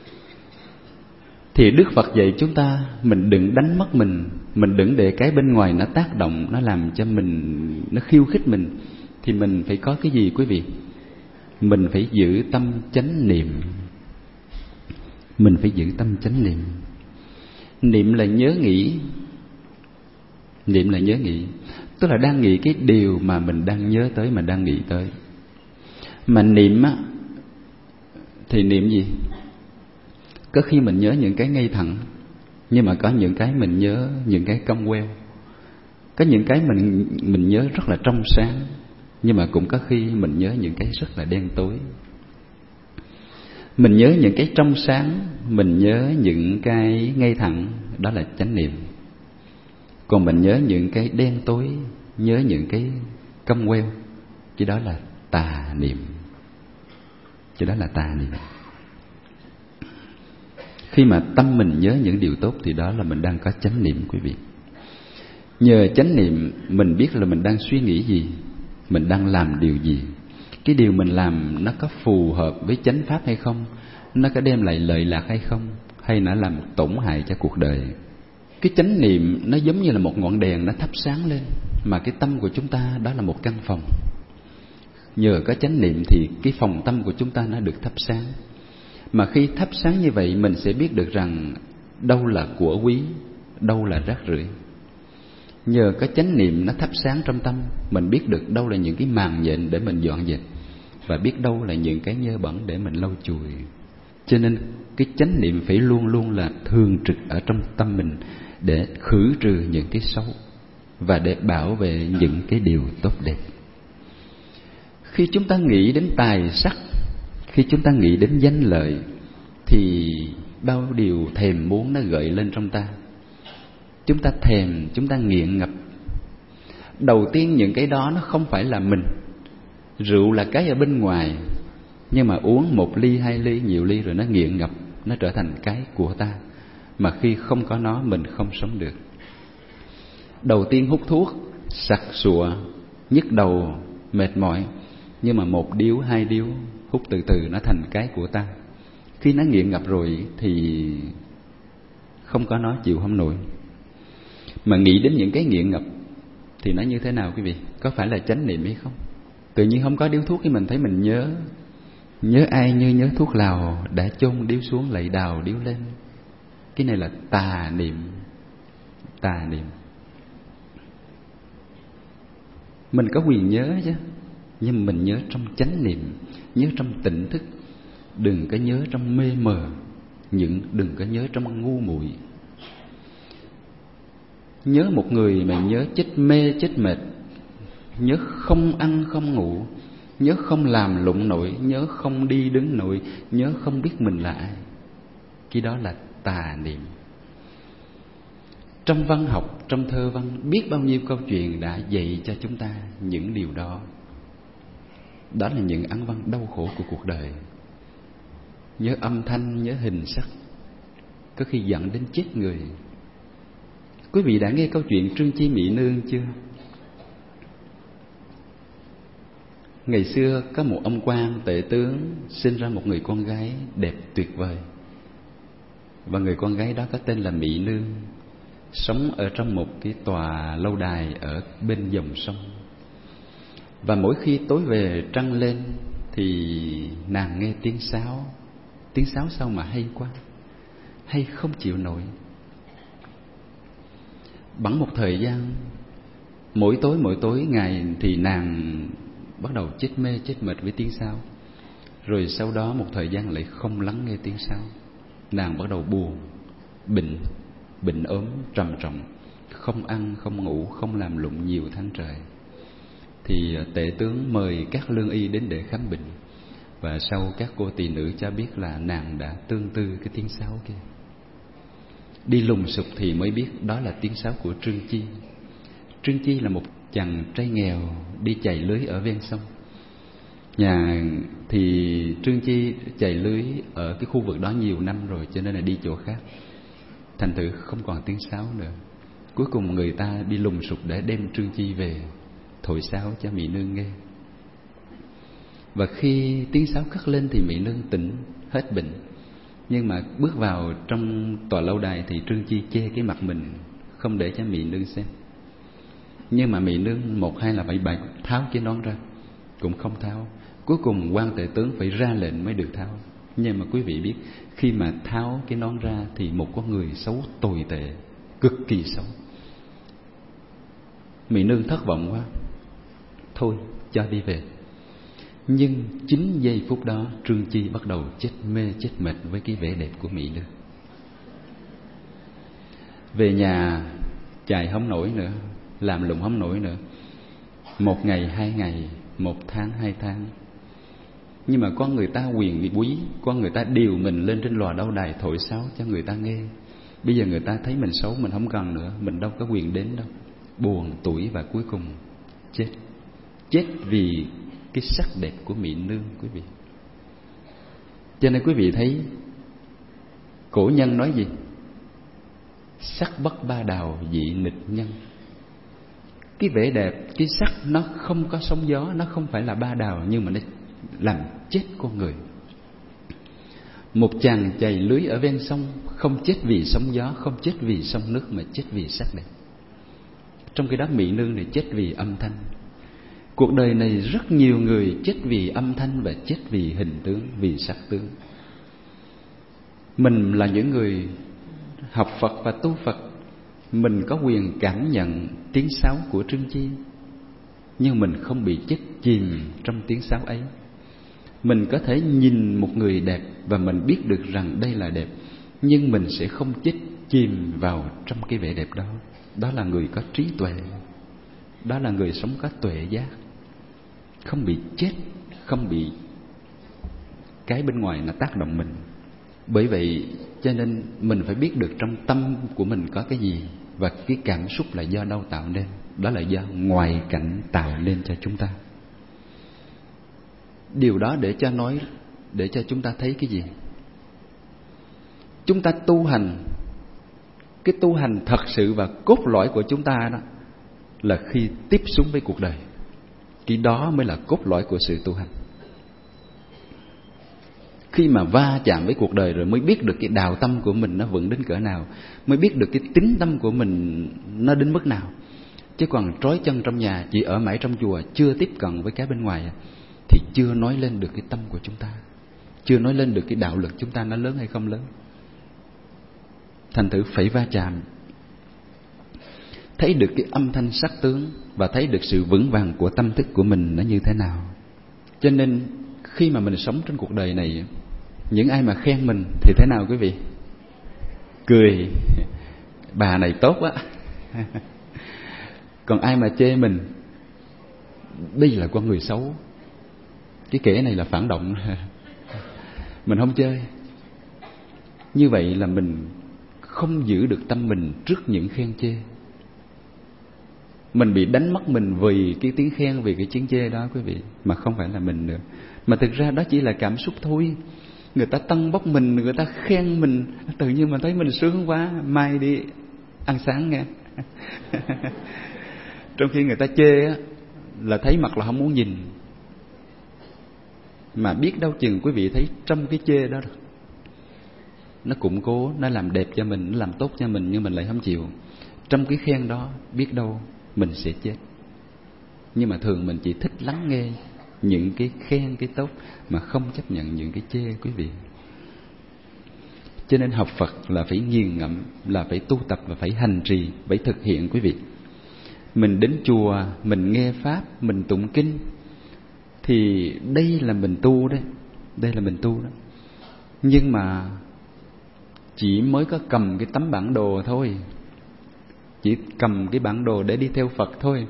Thì Đức Phật dạy chúng ta, mình đừng đánh mất mình, mình đừng để cái bên ngoài nó tác động, nó làm cho mình, nó khiêu khích mình. Thì mình phải có cái gì quý vị? Mình phải giữ tâm chánh niệm. Mình phải giữ tâm chánh niệm. Niệm là nhớ nghĩ. Niệm là nhớ nghĩ, tức là đang nghĩ cái điều mà mình đang nhớ tới, mà đang nghĩ tới. Mà niệm á, thì niệm gì? Có khi mình nhớ những cái ngay thẳng, nhưng mà có những cái mình nhớ những cái cong queo. Có những cái mình mình nhớ rất là trong sáng, nhưng mà cũng có khi mình nhớ những cái rất là đen tối. Mình nhớ những cái trong sáng, mình nhớ những cái ngay thẳng, đó là chánh niệm. Còn mình nhớ những cái đen tối, nhớ những cái cong queo, chứ đó là tà niệm. Chứ đó là tà niệm. Khi mà tâm mình nhớ những điều tốt thì đó là mình đang có chánh niệm quý vị. Nhờ chánh niệm mình biết là mình đang suy nghĩ gì, mình đang làm điều gì. Cái điều mình làm nó có phù hợp với chánh pháp hay không, nó có đem lại lợi lạc hay không, hay nó làm tổn hại cho cuộc đời. Cái chánh niệm nó giống như là một ngọn đèn nó thắp sáng lên, mà cái tâm của chúng ta đó là một căn phòng. Nhờ có chánh niệm thì cái phòng tâm của chúng ta nó được thắp sáng. Mà khi thắp sáng như vậy, mình sẽ biết được rằng đâu là của quý, đâu là rác rưởi. Nhờ có chánh niệm nó thắp sáng trong tâm, mình biết được đâu là những cái màn nhện để mình dọn dẹp, và biết đâu là những cái nhơ bẩn để mình lau chùi. Cho nên cái chánh niệm phải luôn luôn là thường trực ở trong tâm mình, để khử trừ những cái xấu và để bảo vệ những cái điều tốt đẹp. Khi chúng ta nghĩ đến tài sắc, khi chúng ta nghĩ đến danh lợi, thì bao điều thèm muốn nó gợi lên trong ta. Chúng ta thèm, chúng ta nghiện ngập. Đầu tiên những cái đó nó không phải là mình. Rượu là cái ở bên ngoài, nhưng mà uống một ly, hai ly, nhiều ly rồi nó nghiện ngập, nó trở thành cái của ta. Mà khi không có nó mình không sống được. Đầu tiên hút thuốc, sặc sụa, nhức đầu, mệt mỏi, nhưng mà một điếu, hai điếu, hút từ từ nó thành cái của ta. Khi nó nghiện ngập rồi thì không có nó chịu không nổi. Mà nghĩ đến những cái nghiện ngập thì nó như thế nào quý vị? Có phải là chánh niệm hay không? Tự nhiên không có điếu thuốc thì mình thấy mình nhớ. Nhớ ai như nhớ thuốc lào, đã chôn điếu xuống lại đào điếu lên. Cái này là tà niệm. Tà niệm. Mình có quyền nhớ chứ, nhưng mình nhớ trong chánh niệm, nhớ trong tỉnh thức. Đừng có nhớ trong mê mờ, những đừng có nhớ trong ngu muội. Nhớ một người mà nhớ chết mê chết mệt, nhớ không ăn không ngủ, nhớ không làm lụng nổi, nhớ không đi đứng nổi, nhớ không biết mình là ai. Cái đó là tà niệm. Trong văn học, trong thơ văn, biết bao nhiêu câu chuyện đã dạy cho chúng ta những điều đó. Đó là những áng văn đau khổ của cuộc đời. Nhớ âm thanh, nhớ hình sắc, có khi giận đến chết người. Quý vị đã nghe câu chuyện Trương Chi Mỹ Nương chưa? Ngày xưa có một ông quan tể tướng sinh ra một người con gái đẹp tuyệt vời. Và người con gái đó có tên là Mỹ Nương, sống ở trong một cái tòa lâu đài ở bên dòng sông. Và mỗi khi tối về trăng lên thì nàng nghe tiếng sáo. Tiếng sáo sao mà hay quá, hay không chịu nổi. Bẵng một thời gian, mỗi tối mỗi tối ngày thì nàng bắt đầu chết mê chết mệt với tiếng sáo. Rồi sau đó một thời gian lại không lắng nghe tiếng sáo. Nàng bắt đầu buồn, bệnh, bệnh ốm trầm trọng, không ăn, không ngủ, không làm lụng nhiều tháng trời. Thì tể tướng mời các lương y đến để khám bệnh. Và sau các cô tỳ nữ cho biết là nàng đã tương tư cái tiếng sáo kia. Đi lùng sục thì mới biết đó là tiếng sáo của Trương Chi. Trương Chi là một chàng trai nghèo đi chài lưới ở ven sông. Nhà thì Trương Chi chài lưới ở cái khu vực đó nhiều năm rồi, cho nên là đi chỗ khác. Thành thử không còn tiếng sáo nữa. Cuối cùng người ta đi lùng sục để đem Trương Chi về thổi sáo cho mỹ nương nghe. Và khi tiếng sáo cất lên thì mỹ nương tỉnh hết bệnh. Nhưng mà bước vào trong tòa lâu đài thì Trương Chi che cái mặt mình, không để cho mỹ nương xem. Nhưng mà mỹ nương một hai là phải bài tháo cái nón ra, cũng không tháo. Cuối cùng quan tể tướng phải ra lệnh mới được tháo. Nhưng mà quý vị biết, khi mà tháo cái nón ra thì một con người xấu tồi tệ, cực kỳ xấu. Mỹ nương thất vọng quá, thôi cho đi về. Nhưng chính giây phút đó Trương Chi bắt đầu chết mê chết mệt với cái vẻ đẹp của mỹ nương. Về nhà chài không nổi nữa, làm lụng không nổi nữa. Một ngày hai ngày, một tháng hai tháng. Nhưng mà có người ta quyền quý, có người ta điều mình lên trên lò đấu đài thổi sáo cho người ta nghe. Bây giờ người ta thấy mình xấu, mình không cần nữa, mình đâu có quyền đến đâu. Buồn tuổi và cuối cùng chết. Chết vì cái sắc đẹp của mỹ nương quý vị. Cho nên quý vị thấy cổ nhân nói gì? Sắc bất ba đào dị nghịch nhân. Cái vẻ đẹp, cái sắc nó không có sóng gió, nó không phải là ba đào, nhưng mà nó làm chết con người. Một chàng chài lưới ở ven sông không chết vì sóng gió, không chết vì sông nước, mà chết vì sắc đẹp. Trong cái đó mỹ nương này chết vì âm thanh. Cuộc đời này rất nhiều người chết vì âm thanh và chết vì hình tướng, vì sắc tướng. Mình là những người học Phật và tu Phật, mình có quyền cảm nhận tiếng sáo của Trương Chi, nhưng mình không bị chết chìm trong tiếng sáo ấy. Mình có thể nhìn một người đẹp và mình biết được rằng đây là đẹp, nhưng mình sẽ không chết chìm vào trong cái vẻ đẹp đó. Đó là người có trí tuệ, đó là người sống có tuệ giác, không bị chết, không bị cái bên ngoài nó tác động mình. Bởi vậy cho nên mình phải biết được trong tâm của mình có cái gì, và cái cảm xúc là do đâu tạo nên. Đó là do ngoại cảnh tạo nên cho chúng ta. Điều đó để cho nói, để cho chúng ta thấy cái gì? Chúng ta tu hành, cái tu hành thật sự và cốt lõi của chúng ta đó là khi tiếp xúc với cuộc đời. Cái đó mới là cốt lõi của sự tu hành. Khi mà va chạm với cuộc đời rồi mới biết được cái đạo tâm của mình nó vững đến cỡ nào, mới biết được cái tính tâm của mình nó đến mức nào. Chứ còn trói chân trong nhà, chỉ ở mãi trong chùa, chưa tiếp cận với cái bên ngoài, thì chưa nói lên được cái tâm của chúng ta, chưa nói lên được cái đạo lực chúng ta nó lớn hay không lớn. Thành thử phải va chạm, thấy được cái âm thanh sắc tướng, và thấy được sự vững vàng của tâm thức của mình nó như thế nào. Cho nên khi mà mình sống trên cuộc đời này, những ai mà khen mình thì thế nào quý vị? Cười, bà này tốt quá. Còn ai mà chê mình, đây là con người xấu, cái kẻ này là phản động, mình không chơi. Như vậy là mình không giữ được tâm mình trước những khen chê. Mình bị đánh mất mình vì cái tiếng khen, vì cái tiếng chê đó quý vị, mà không phải là mình nữa. Mà thực ra đó chỉ là cảm xúc thôi. Người ta tâng bốc mình, người ta khen mình, tự nhiên mình thấy mình sướng quá, mai đi ăn sáng nghe. Trong khi người ta chê á, là thấy mặt là không muốn nhìn. Mà biết đâu chừng quý vị thấy trong cái chê đó nó củng cố, nó làm đẹp cho mình, nó làm tốt cho mình, nhưng mình lại không chịu. Trong cái khen đó biết đâu mình sẽ chết. Nhưng mà thường mình chỉ thích lắng nghe những cái khen, cái tốt, mà không chấp nhận những cái chê quý vị. Cho nên học Phật là phải nghiền ngẫm, là phải tu tập và phải hành trì, phải thực hiện quý vị. Mình đến chùa, mình nghe Pháp, mình tụng kinh, thì đây là mình tu đấy. Đây là mình tu đó. Nhưng mà chỉ mới có cầm cái tấm bản đồ thôi, chỉ cầm cái bản đồ để đi theo Phật thôi.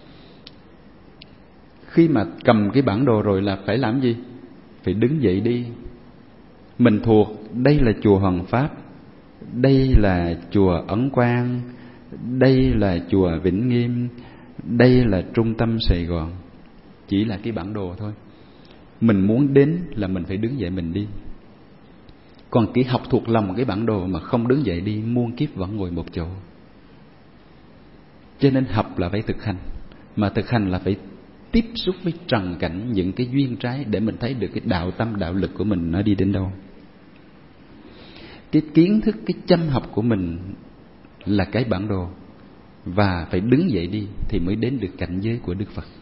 Khi mà cầm cái bản đồ rồi là phải làm gì? Phải đứng dậy đi. Mình thuộc đây là chùa Hoàng Pháp, đây là chùa Ấn Quang, đây là chùa Vĩnh Nghiêm, đây là trung tâm Sài Gòn. Chỉ là cái bản đồ thôi. Mình muốn đến là mình phải đứng dậy mình đi. Còn chỉ học thuộc lòng cái bản đồ mà không đứng dậy đi, muôn kiếp vẫn ngồi một chỗ. Cho nên học là phải thực hành. Mà thực hành là phải tiếp xúc với trần cảnh, những cái duyên trái, để mình thấy được cái đạo tâm, đạo lực của mình nó đi đến đâu. Cái kiến thức, cái chăm học của mình là cái bản đồ, và phải đứng dậy đi thì mới đến được cảnh giới của Đức Phật.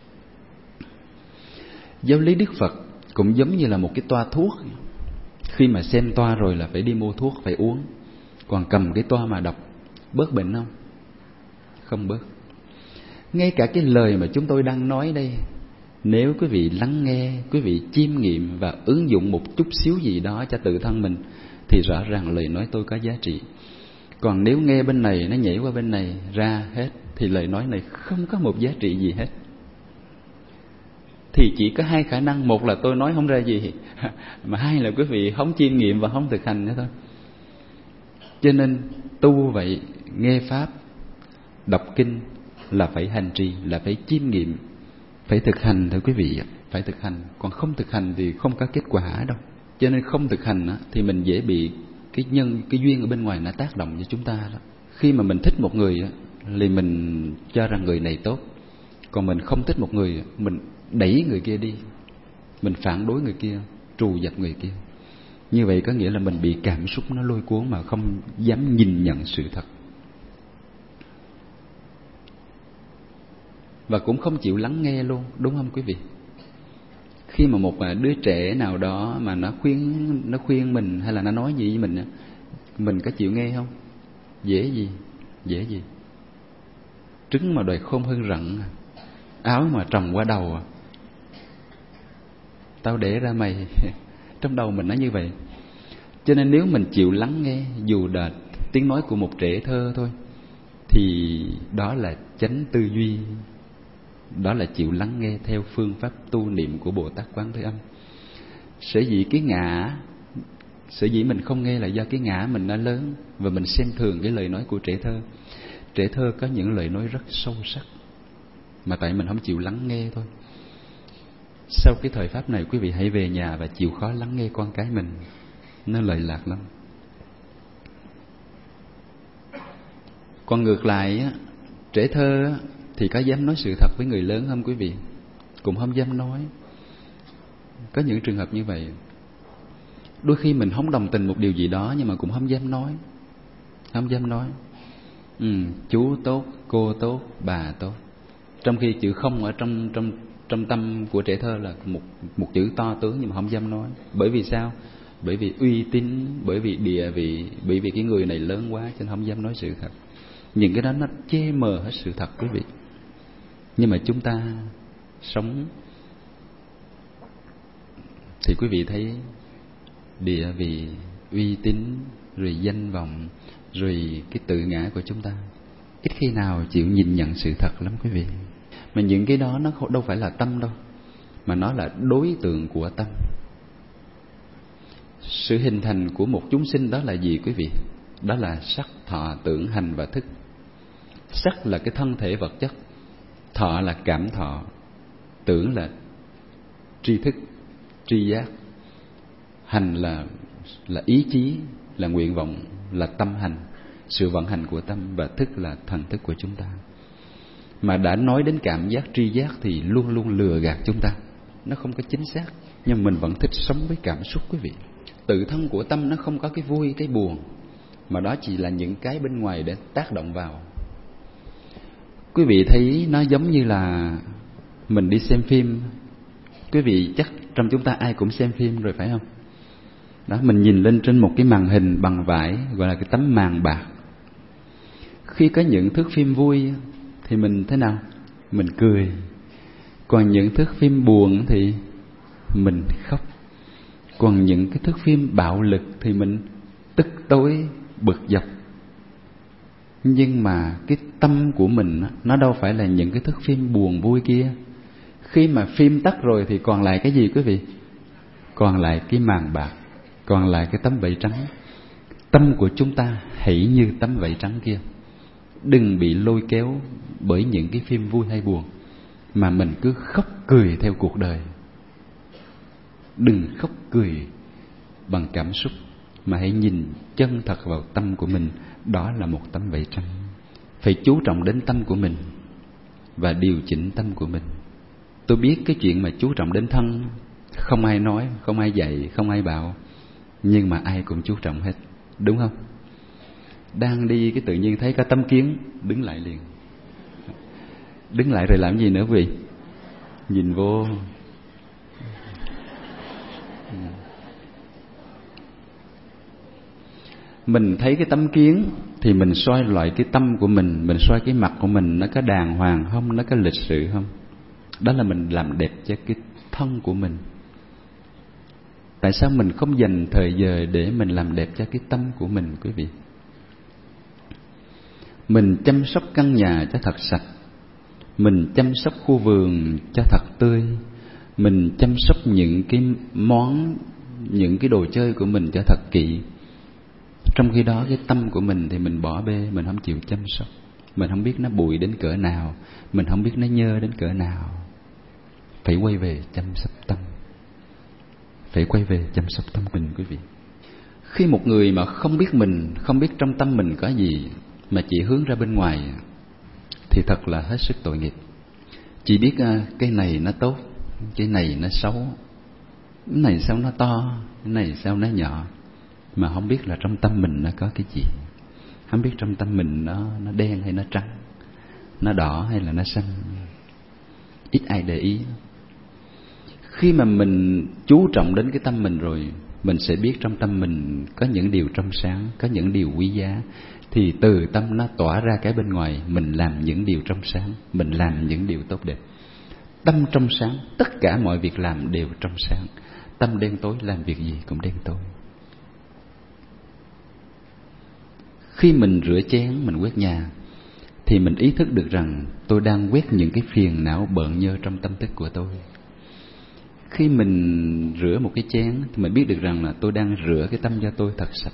Giáo lý Đức Phật cũng giống như là một cái toa thuốc. Khi mà xem toa rồi là phải đi mua thuốc, phải uống. Còn cầm cái toa mà đọc, bớt bệnh không? Không bớt. Ngay cả cái lời mà chúng tôi đang nói đây, nếu quý vị lắng nghe, quý vị chiêm nghiệm và ứng dụng một chút xíu gì đó cho tự thân mình, thì rõ ràng lời nói tôi có giá trị. Còn nếu nghe bên này, nó nhảy qua bên này, ra hết, thì lời nói này không có một giá trị gì hết. Thì chỉ có hai khả năng. Một là tôi nói không ra gì, mà hai là quý vị không chiêm nghiệm và không thực hành nữa thôi. Cho nên tu vậy, nghe Pháp, đọc kinh là phải hành trì, là phải chiêm nghiệm, phải thực hành thưa quý vị. Phải thực hành. Còn không thực hành thì không có kết quả đâu. Cho nên không thực hành á, thì mình dễ bị cái nhân, cái duyên ở bên ngoài nó tác động cho chúng ta đó. Khi mà mình thích một người á, thì mình cho rằng người này tốt. Còn mình không thích một người, mình đẩy người kia đi, mình phản đối người kia, trù dập người kia. Như vậy có nghĩa là mình bị cảm xúc nó lôi cuốn mà không dám nhìn nhận sự thật, và cũng không chịu lắng nghe luôn, đúng không quý vị? Khi mà một đứa trẻ nào đó mà nó khuyên nó khuyên mình hay là nó nói gì với mình, mình có chịu nghe không? Dễ gì? Dễ gì? Trứng mà đòi khôn hơn rận, áo mà trồng qua đầu, tao để ra mày. Trong đầu mình nói như vậy. Cho nên nếu mình chịu lắng nghe, dù là tiếng nói của một trẻ thơ thôi, thì đó là chánh tư duy, đó là chịu lắng nghe theo phương pháp tu niệm của Bồ Tát Quán Thế Âm. Sở dĩ cái ngã, sở dĩ mình không nghe là do cái ngã mình nó lớn, và mình xem thường cái lời nói của trẻ thơ. Trẻ thơ có những lời nói rất sâu sắc, mà tại mình không chịu lắng nghe thôi. Sau cái thời pháp này, quý vị hãy về nhà và chịu khó lắng nghe con cái mình. Nó lợi lạc lắm. Còn ngược lại á, trẻ thơ á, thì có dám nói sự thật với người lớn không quý vị? Cũng không dám nói. Có những trường hợp như vậy. Đôi khi mình không đồng tình một điều gì đó, nhưng mà cũng không dám nói. Không dám nói. Ừ, chú tốt, cô tốt, bà tốt. Trong khi chữ không ở trong trong trong tâm của trẻ thơ là một một chữ to tướng, nhưng mà không dám nói. Bởi vì sao? Bởi vì uy tín, bởi vì địa vị, bởi vì cái người này lớn quá, cho nên không dám nói sự thật. Những cái đó nó che mờ hết sự thật quý vị. Nhưng mà chúng ta sống thì quý vị thấy địa vị, uy tín, rồi danh vọng, rồi cái tự ngã của chúng ta ít khi nào chịu nhìn nhận sự thật lắm quý vị. Mà những cái đó nó đâu phải là tâm đâu, mà nó là đối tượng của tâm. Sự hình thành của một chúng sinh đó là gì quý vị? Đó là sắc, thọ, tưởng, hành và thức. Sắc là cái thân thể vật chất, thọ là cảm thọ, tưởng là tri thức, tri giác, hành là là ý chí, là nguyện vọng, là tâm hành, sự vận hành của tâm, và thức là thần thức của chúng ta. Mà đã nói đến cảm giác, tri giác thì luôn luôn lừa gạt chúng ta. Nó không có chính xác, nhưng mình vẫn thích sống với cảm xúc quý vị. Tự thân của tâm nó không có cái vui, cái buồn, mà đó chỉ là những cái bên ngoài để tác động vào. Quý vị thấy nó giống như là mình đi xem phim. Quý vị chắc trong chúng ta ai cũng xem phim rồi phải không? Đó, mình nhìn lên trên một cái màn hình bằng vải, gọi là cái tấm màn bạc. Khi có những thước phim vui thì mình thế nào? Mình cười. Còn những thước phim buồn thì mình khóc. Còn những cái thước phim bạo lực thì mình tức tối, bực dọc. Nhưng mà cái tâm của mình nó đâu phải là những cái thước phim buồn vui kia. Khi mà phim tắt rồi thì còn lại cái gì quý vị? Còn lại cái màn bạc, còn lại cái tấm vải trắng. Tâm của chúng ta hãy như tấm vải trắng kia. Đừng bị lôi kéo bởi những cái phim vui hay buồn, mà mình cứ khóc cười theo cuộc đời. Đừng khóc cười bằng cảm xúc, mà hãy nhìn chân thật vào tâm của mình. Đó là một tấm vải trắng. Phải chú trọng đến tâm của mình và điều chỉnh tâm của mình. Tôi biết cái chuyện mà chú trọng đến thân không ai nói, không ai dạy, không ai bảo, nhưng mà ai cũng chú trọng hết, đúng không? Đang đi cái tự nhiên thấy có tấm kiến, đứng lại liền. Đứng lại rồi làm gì nữa quý vị? Nhìn vô. Mình thấy cái tấm kiến thì mình soi loại cái tâm của mình, mình soi cái mặt của mình nó có đàng hoàng không, nó có lịch sự không. Đó là mình làm đẹp cho cái thân của mình. Tại sao mình không dành thời giờ để mình làm đẹp cho cái tâm của mình quý vị? Mình chăm sóc căn nhà cho thật sạch, mình chăm sóc khu vườn cho thật tươi, mình chăm sóc những cái món, những cái đồ chơi của mình cho thật kỹ. Trong khi đó cái tâm của mình thì mình bỏ bê, mình không chịu chăm sóc. Mình không biết nó bụi đến cỡ nào, mình không biết nó nhơ đến cỡ nào. Phải quay về chăm sóc tâm. Phải quay về chăm sóc tâm mình quý vị. Khi một người mà không biết mình, không biết trong tâm mình có gì, mà chỉ hướng ra bên ngoài, thì thật là hết sức tội nghiệp. Chỉ biết uh, cái này nó tốt, cái này nó xấu, cái này sao nó to, cái này sao nó nhỏ, mà không biết là trong tâm mình nó có cái gì. Không biết trong tâm mình nó, nó đen hay nó trắng, nó đỏ hay là nó xanh. Ít ai để ý. Khi mà mình chú trọng đến cái tâm mình rồi, mình sẽ biết trong tâm mình có những điều trong sáng, có những điều quý giá. Thì từ tâm nó tỏa ra cái bên ngoài, mình làm những điều trong sáng, mình làm những điều tốt đẹp. Tâm trong sáng, tất cả mọi việc làm đều trong sáng. Tâm đen tối, làm việc gì cũng đen tối. Khi mình rửa chén, mình quét nhà, thì mình ý thức được rằng tôi đang quét những cái phiền não bợn nhơ trong tâm thức của tôi. Khi mình rửa một cái chén thì mình biết được rằng là tôi đang rửa cái tâm cho tôi thật sạch.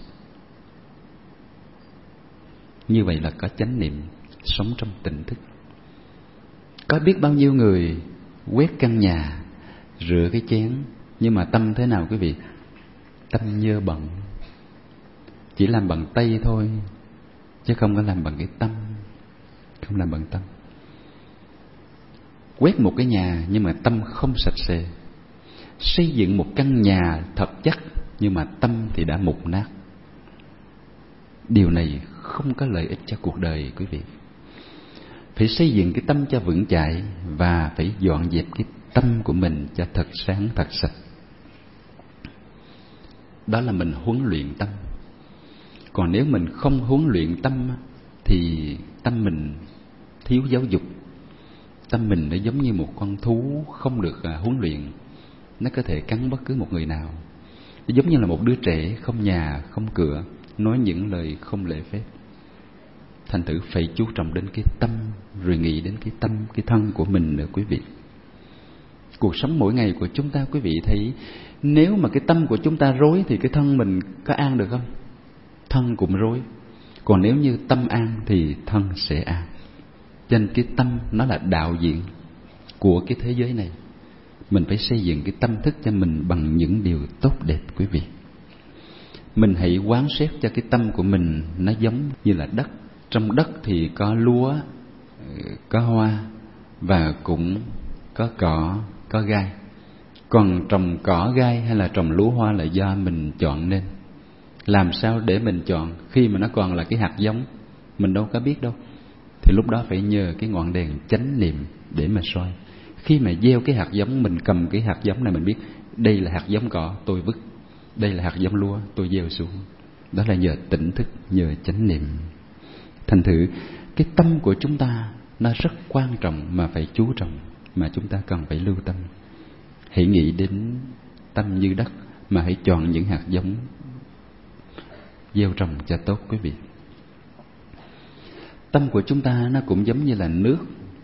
Như vậy là có chánh niệm, sống trong tỉnh thức. Có biết bao nhiêu người quét căn nhà, rửa cái chén, nhưng mà tâm thế nào quý vị? Tâm nhơ bẩn. Chỉ làm bằng tay thôi, chứ không có làm bằng cái tâm. Không làm bằng tâm. Quét một cái nhà nhưng mà tâm không sạch sẽ. Xây dựng một căn nhà thật chắc nhưng mà tâm thì đã mục nát. Điều này không có lợi ích cho cuộc đời quý vị. Phải xây dựng cái tâm cho vững chãi và phải dọn dẹp cái tâm của mình cho thật sáng, thật sạch. Đó là mình huấn luyện tâm. Còn nếu mình không huấn luyện tâm thì tâm mình thiếu giáo dục. Tâm mình nó giống như một con thú không được huấn luyện. Nó có thể cắn bất cứ một người nào. Nó giống như là một đứa trẻ không nhà, không cửa, nói những lời không lễ phép. Thành thử phải chú trọng đến cái tâm, rồi nghĩ đến cái tâm, cái thân của mình nữa quý vị. Cuộc sống mỗi ngày của chúng ta quý vị thấy, nếu mà cái tâm của chúng ta rối thì cái thân mình có an được không? Thân cũng rối. Còn nếu như tâm an thì thân sẽ an. Cho nên cái tâm nó là đạo diễn của cái thế giới này. Mình phải xây dựng cái tâm thức cho mình bằng những điều tốt đẹp quý vị. Mình hãy quán xét cho cái tâm của mình nó giống như là đất. Trong đất thì có lúa, có hoa và cũng có cỏ, có gai. Còn trồng cỏ gai hay là trồng lúa hoa là do mình chọn nên. Làm sao để mình chọn khi mà nó còn là cái hạt giống, mình đâu có biết đâu. Thì lúc đó phải nhờ cái ngọn đèn chánh niệm để mà soi. Khi mà gieo cái hạt giống, mình cầm cái hạt giống này mình biết đây là hạt giống cỏ, tôi vứt. Đây là hạt giống lúa, tôi gieo xuống. Đó là nhờ tỉnh thức, nhờ chánh niệm. Thành thử cái tâm của chúng ta nó rất quan trọng mà phải chú trọng, mà chúng ta cần phải lưu tâm. Hãy nghĩ đến tâm như đất mà hãy chọn những hạt giống gieo trồng cho tốt quý vị. Tâm của chúng ta nó cũng giống như là nước.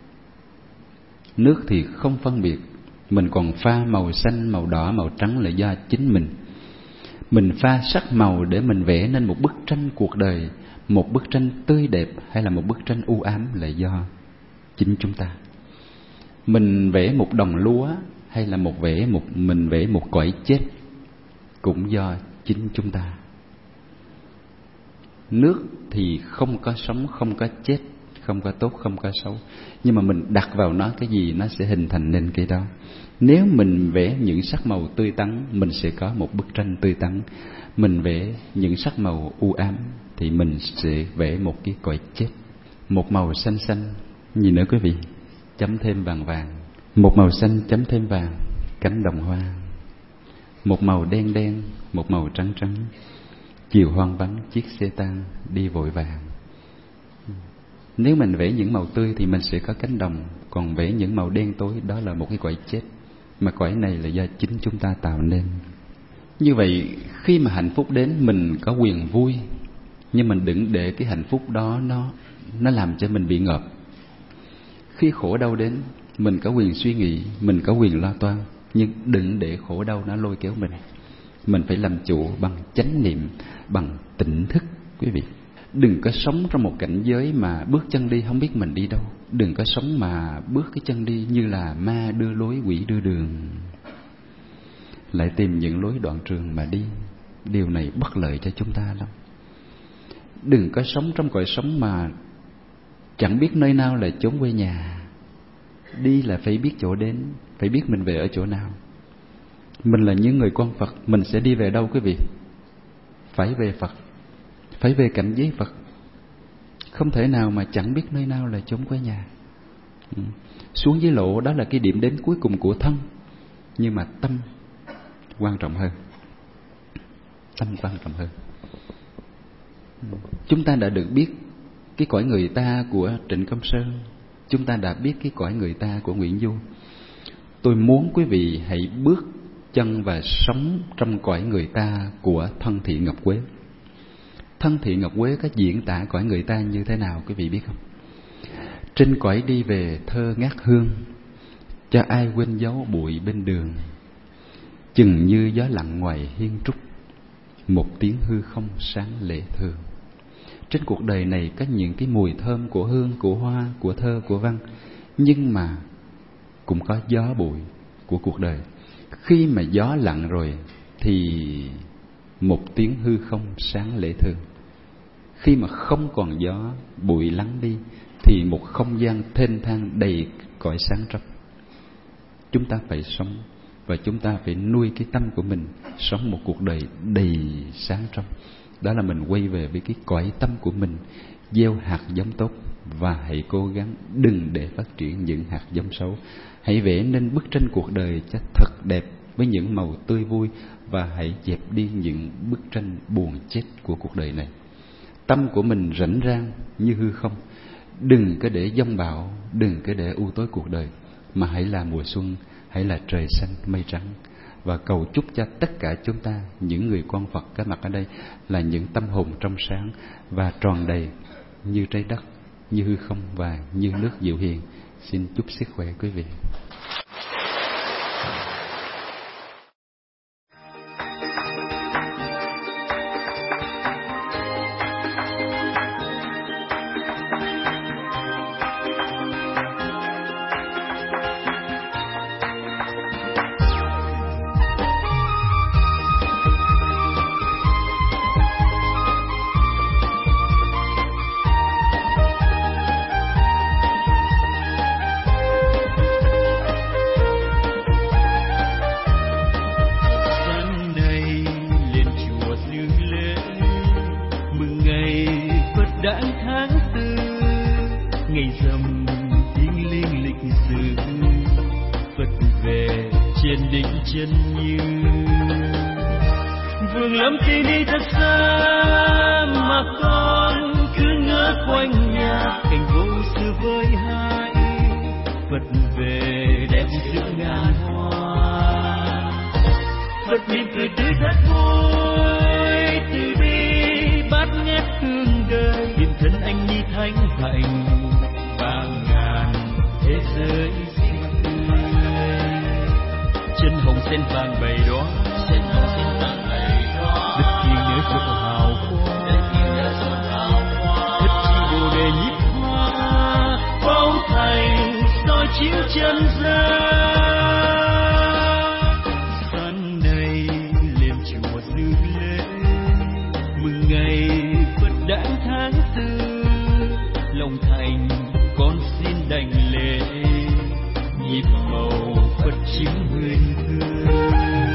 Nước thì không phân biệt, mình còn pha màu xanh, màu đỏ, màu trắng là do chính mình. Mình pha sắc màu để mình vẽ nên một bức tranh cuộc đời, một bức tranh tươi đẹp hay là một bức tranh u ám là do chính chúng ta. Mình vẽ một đồng lúa hay là một vẽ một mình vẽ một cõi chết cũng do chính chúng ta. Nước thì không có sống, không có chết, không có tốt, không có xấu, nhưng mà mình đặt vào nó cái gì nó sẽ hình thành nên cái đó. Nếu mình vẽ những sắc màu tươi tắn, mình sẽ có một bức tranh tươi tắn. Mình vẽ những sắc màu u ám thì mình sẽ vẽ một cái cõi chết. Một màu xanh xanh, nhìn nữa quý vị, chấm thêm vàng vàng. Một màu xanh chấm thêm vàng, cánh đồng hoa. Một màu đen đen, một màu trắng trắng, chiều hoang vắng, chiếc xe tan đi vội vàng. Nếu mình vẽ những màu tươi thì mình sẽ có cánh đồng, còn vẽ những màu đen tối đó là một cái cõi chết, mà cõi này là do chính chúng ta tạo nên. Như vậy khi mà hạnh phúc đến mình có quyền vui, nhưng mình đừng để cái hạnh phúc đó nó nó làm cho mình bị ngợp. Khi khổ đau đến mình có quyền suy nghĩ, mình có quyền lo toan, nhưng đừng để khổ đau nó lôi kéo mình. Mình phải làm chủ bằng chánh niệm, bằng tỉnh thức quý vị. Đừng có sống trong một cảnh giới mà bước chân đi không biết mình đi đâu. Đừng có sống mà bước cái chân đi như là ma đưa lối, quỷ đưa đường, lại tìm những lối đoạn trường mà đi. Điều này bất lợi cho chúng ta lắm. Đừng có sống trong cõi sống mà chẳng biết nơi nào là chốn quê nhà. Đi là phải biết chỗ đến, phải biết mình về ở chỗ nào. Mình là những người con Phật, mình sẽ đi về đâu quý vị? Phải về Phật, phải về cảnh giới Phật. Không thể nào mà chẳng biết nơi nào là chốn quê nhà. ừ. Xuống dưới lộ đó là cái điểm đến cuối cùng của thân, nhưng mà tâm quan trọng hơn. Tâm quan trọng hơn. Chúng ta đã được biết cái cõi người ta của Trịnh Công Sơn, chúng ta đã biết cái cõi người ta của Nguyễn Du. Tôi muốn quý vị hãy bước chân và sống trong cõi người ta của Thân Thị Ngọc Quế. Thân Thị Ngọc Quế có diễn tả cõi người ta như thế nào quý vị biết không? Trên cõi đi về thơ ngát hương, cho ai quên dấu bụi bên đường. Chừng như gió lặng ngoài hiên trúc, một tiếng hư không sáng lệ thường. Trên cuộc đời này có những cái mùi thơm của hương, của hoa, của thơ, của văn, nhưng mà cũng có gió bụi của cuộc đời. Khi mà gió lặng rồi thì một tiếng hư không sáng lệ thường. Khi mà không còn gió, bụi lắng đi thì một không gian thênh thang đầy cõi sáng trong. Chúng ta phải sống và chúng ta phải nuôi cái tâm của mình sống một cuộc đời đầy sáng trong. Đó là mình quay về với cái cõi tâm của mình, gieo hạt giống tốt và hãy cố gắng đừng để phát triển những hạt giống xấu. Hãy vẽ nên bức tranh cuộc đời cho thật đẹp với những màu tươi vui và hãy dẹp đi những bức tranh buồn chết của cuộc đời này. Tâm của mình rảnh rang như hư không, đừng có để giông bão, đừng có để u tối cuộc đời, mà hãy là mùa xuân, hãy là trời xanh mây trắng. Và cầu chúc cho tất cả chúng ta, những người con Phật có mặt ở đây, là những tâm hồn trong sáng và tròn đầy như trái đất, như hư không và như nước dịu hiền. Xin chúc sức khỏe quý vị. Phật mỉm cười tươi thật vui, từ bi bát ngát hương đời, hiện thân anh như thánh hạnh vàng ngàn thế giới xinh tươi. Chân hồng sen vàng bầy đó, chân hồng sen vàng bầy đó, đất thiêng nhớ chỗ hào quang, đất thiêng nhớ chỗ hào quang, thất chi bồ đề nhịp hoa, bao thành soi chiếu chân gian. Sáng nay lên chùa dự lễ, mừng ngày Phật đản tháng tư, lòng thành con xin đảnh lễ, nhịp màu Phật chiếu huyền hương.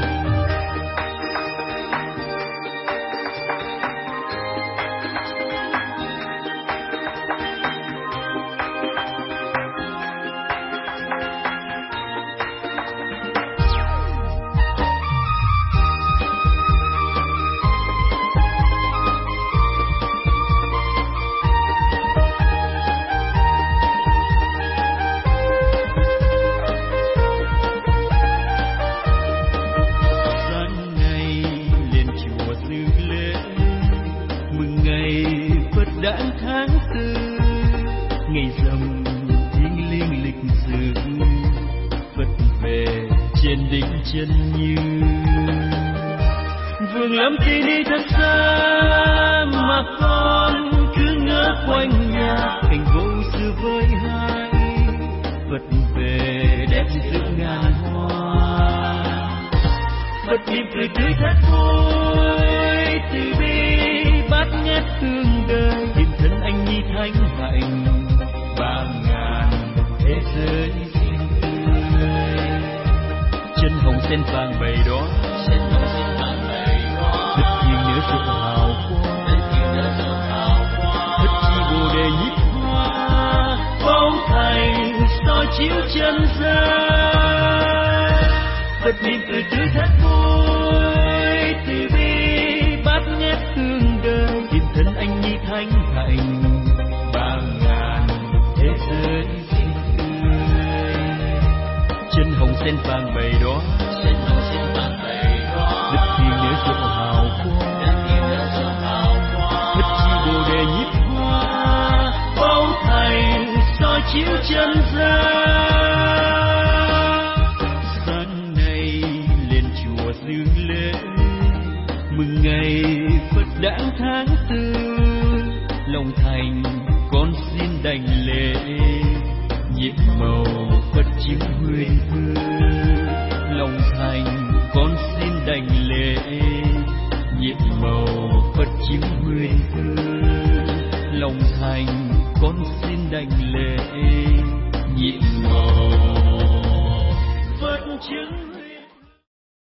Đản tháng tư, ngày rằm thiêng liêng lịch sử, Phật về trên đỉnh chân như. Vườn lâm cây ni thật xa mà con cứ ngỡ quanh nhà, cảnh vô xưa với hai, Phật về đẹp giữa ngàn hoa. Phật mỉm cười tươi thật vui, từ bi bát ngát hương đời, hiện thân anh như thánh hạnh vàng ngàn thế giới xinh tươi. Chân hồng sen vàng bầy đó, chân hồng sen vàng bầy đó, đất thiêng nhớ chỗ hào quang, đất thiêng nhớ chỗ hào quang, thất chi bồ đề nhịp hoa, bao thành soi chiếu chân gian. Phật mỉm cười tươi thật vui, từ bi bát ngát hương đời, hiện thân anh như thánh hạnh vàng ngàn thế giới xinh tươi. Chân hồng sen vàng bầy đó, chân hồng sen vàng bầy đó, đất thiêng nhớ chỗ hào quang, đất thiêng nhớ chỗ hào quang, thất chi bồ đề nhịp hoa, bao thành soi chiếu chân gian. Sáng nay lên chùa dự lễ, mừng ngày Phật đản tháng tư, lòng thành con xin đảnh lễ, nhịp màu Phật chiếu huyền hương. Lòng thành con xin đảnh lễ, nhịp màu Phật chiếu huyền hương. Lòng thành con xin đảnh lễ, nhịp màu Phật chiếu huyền hương.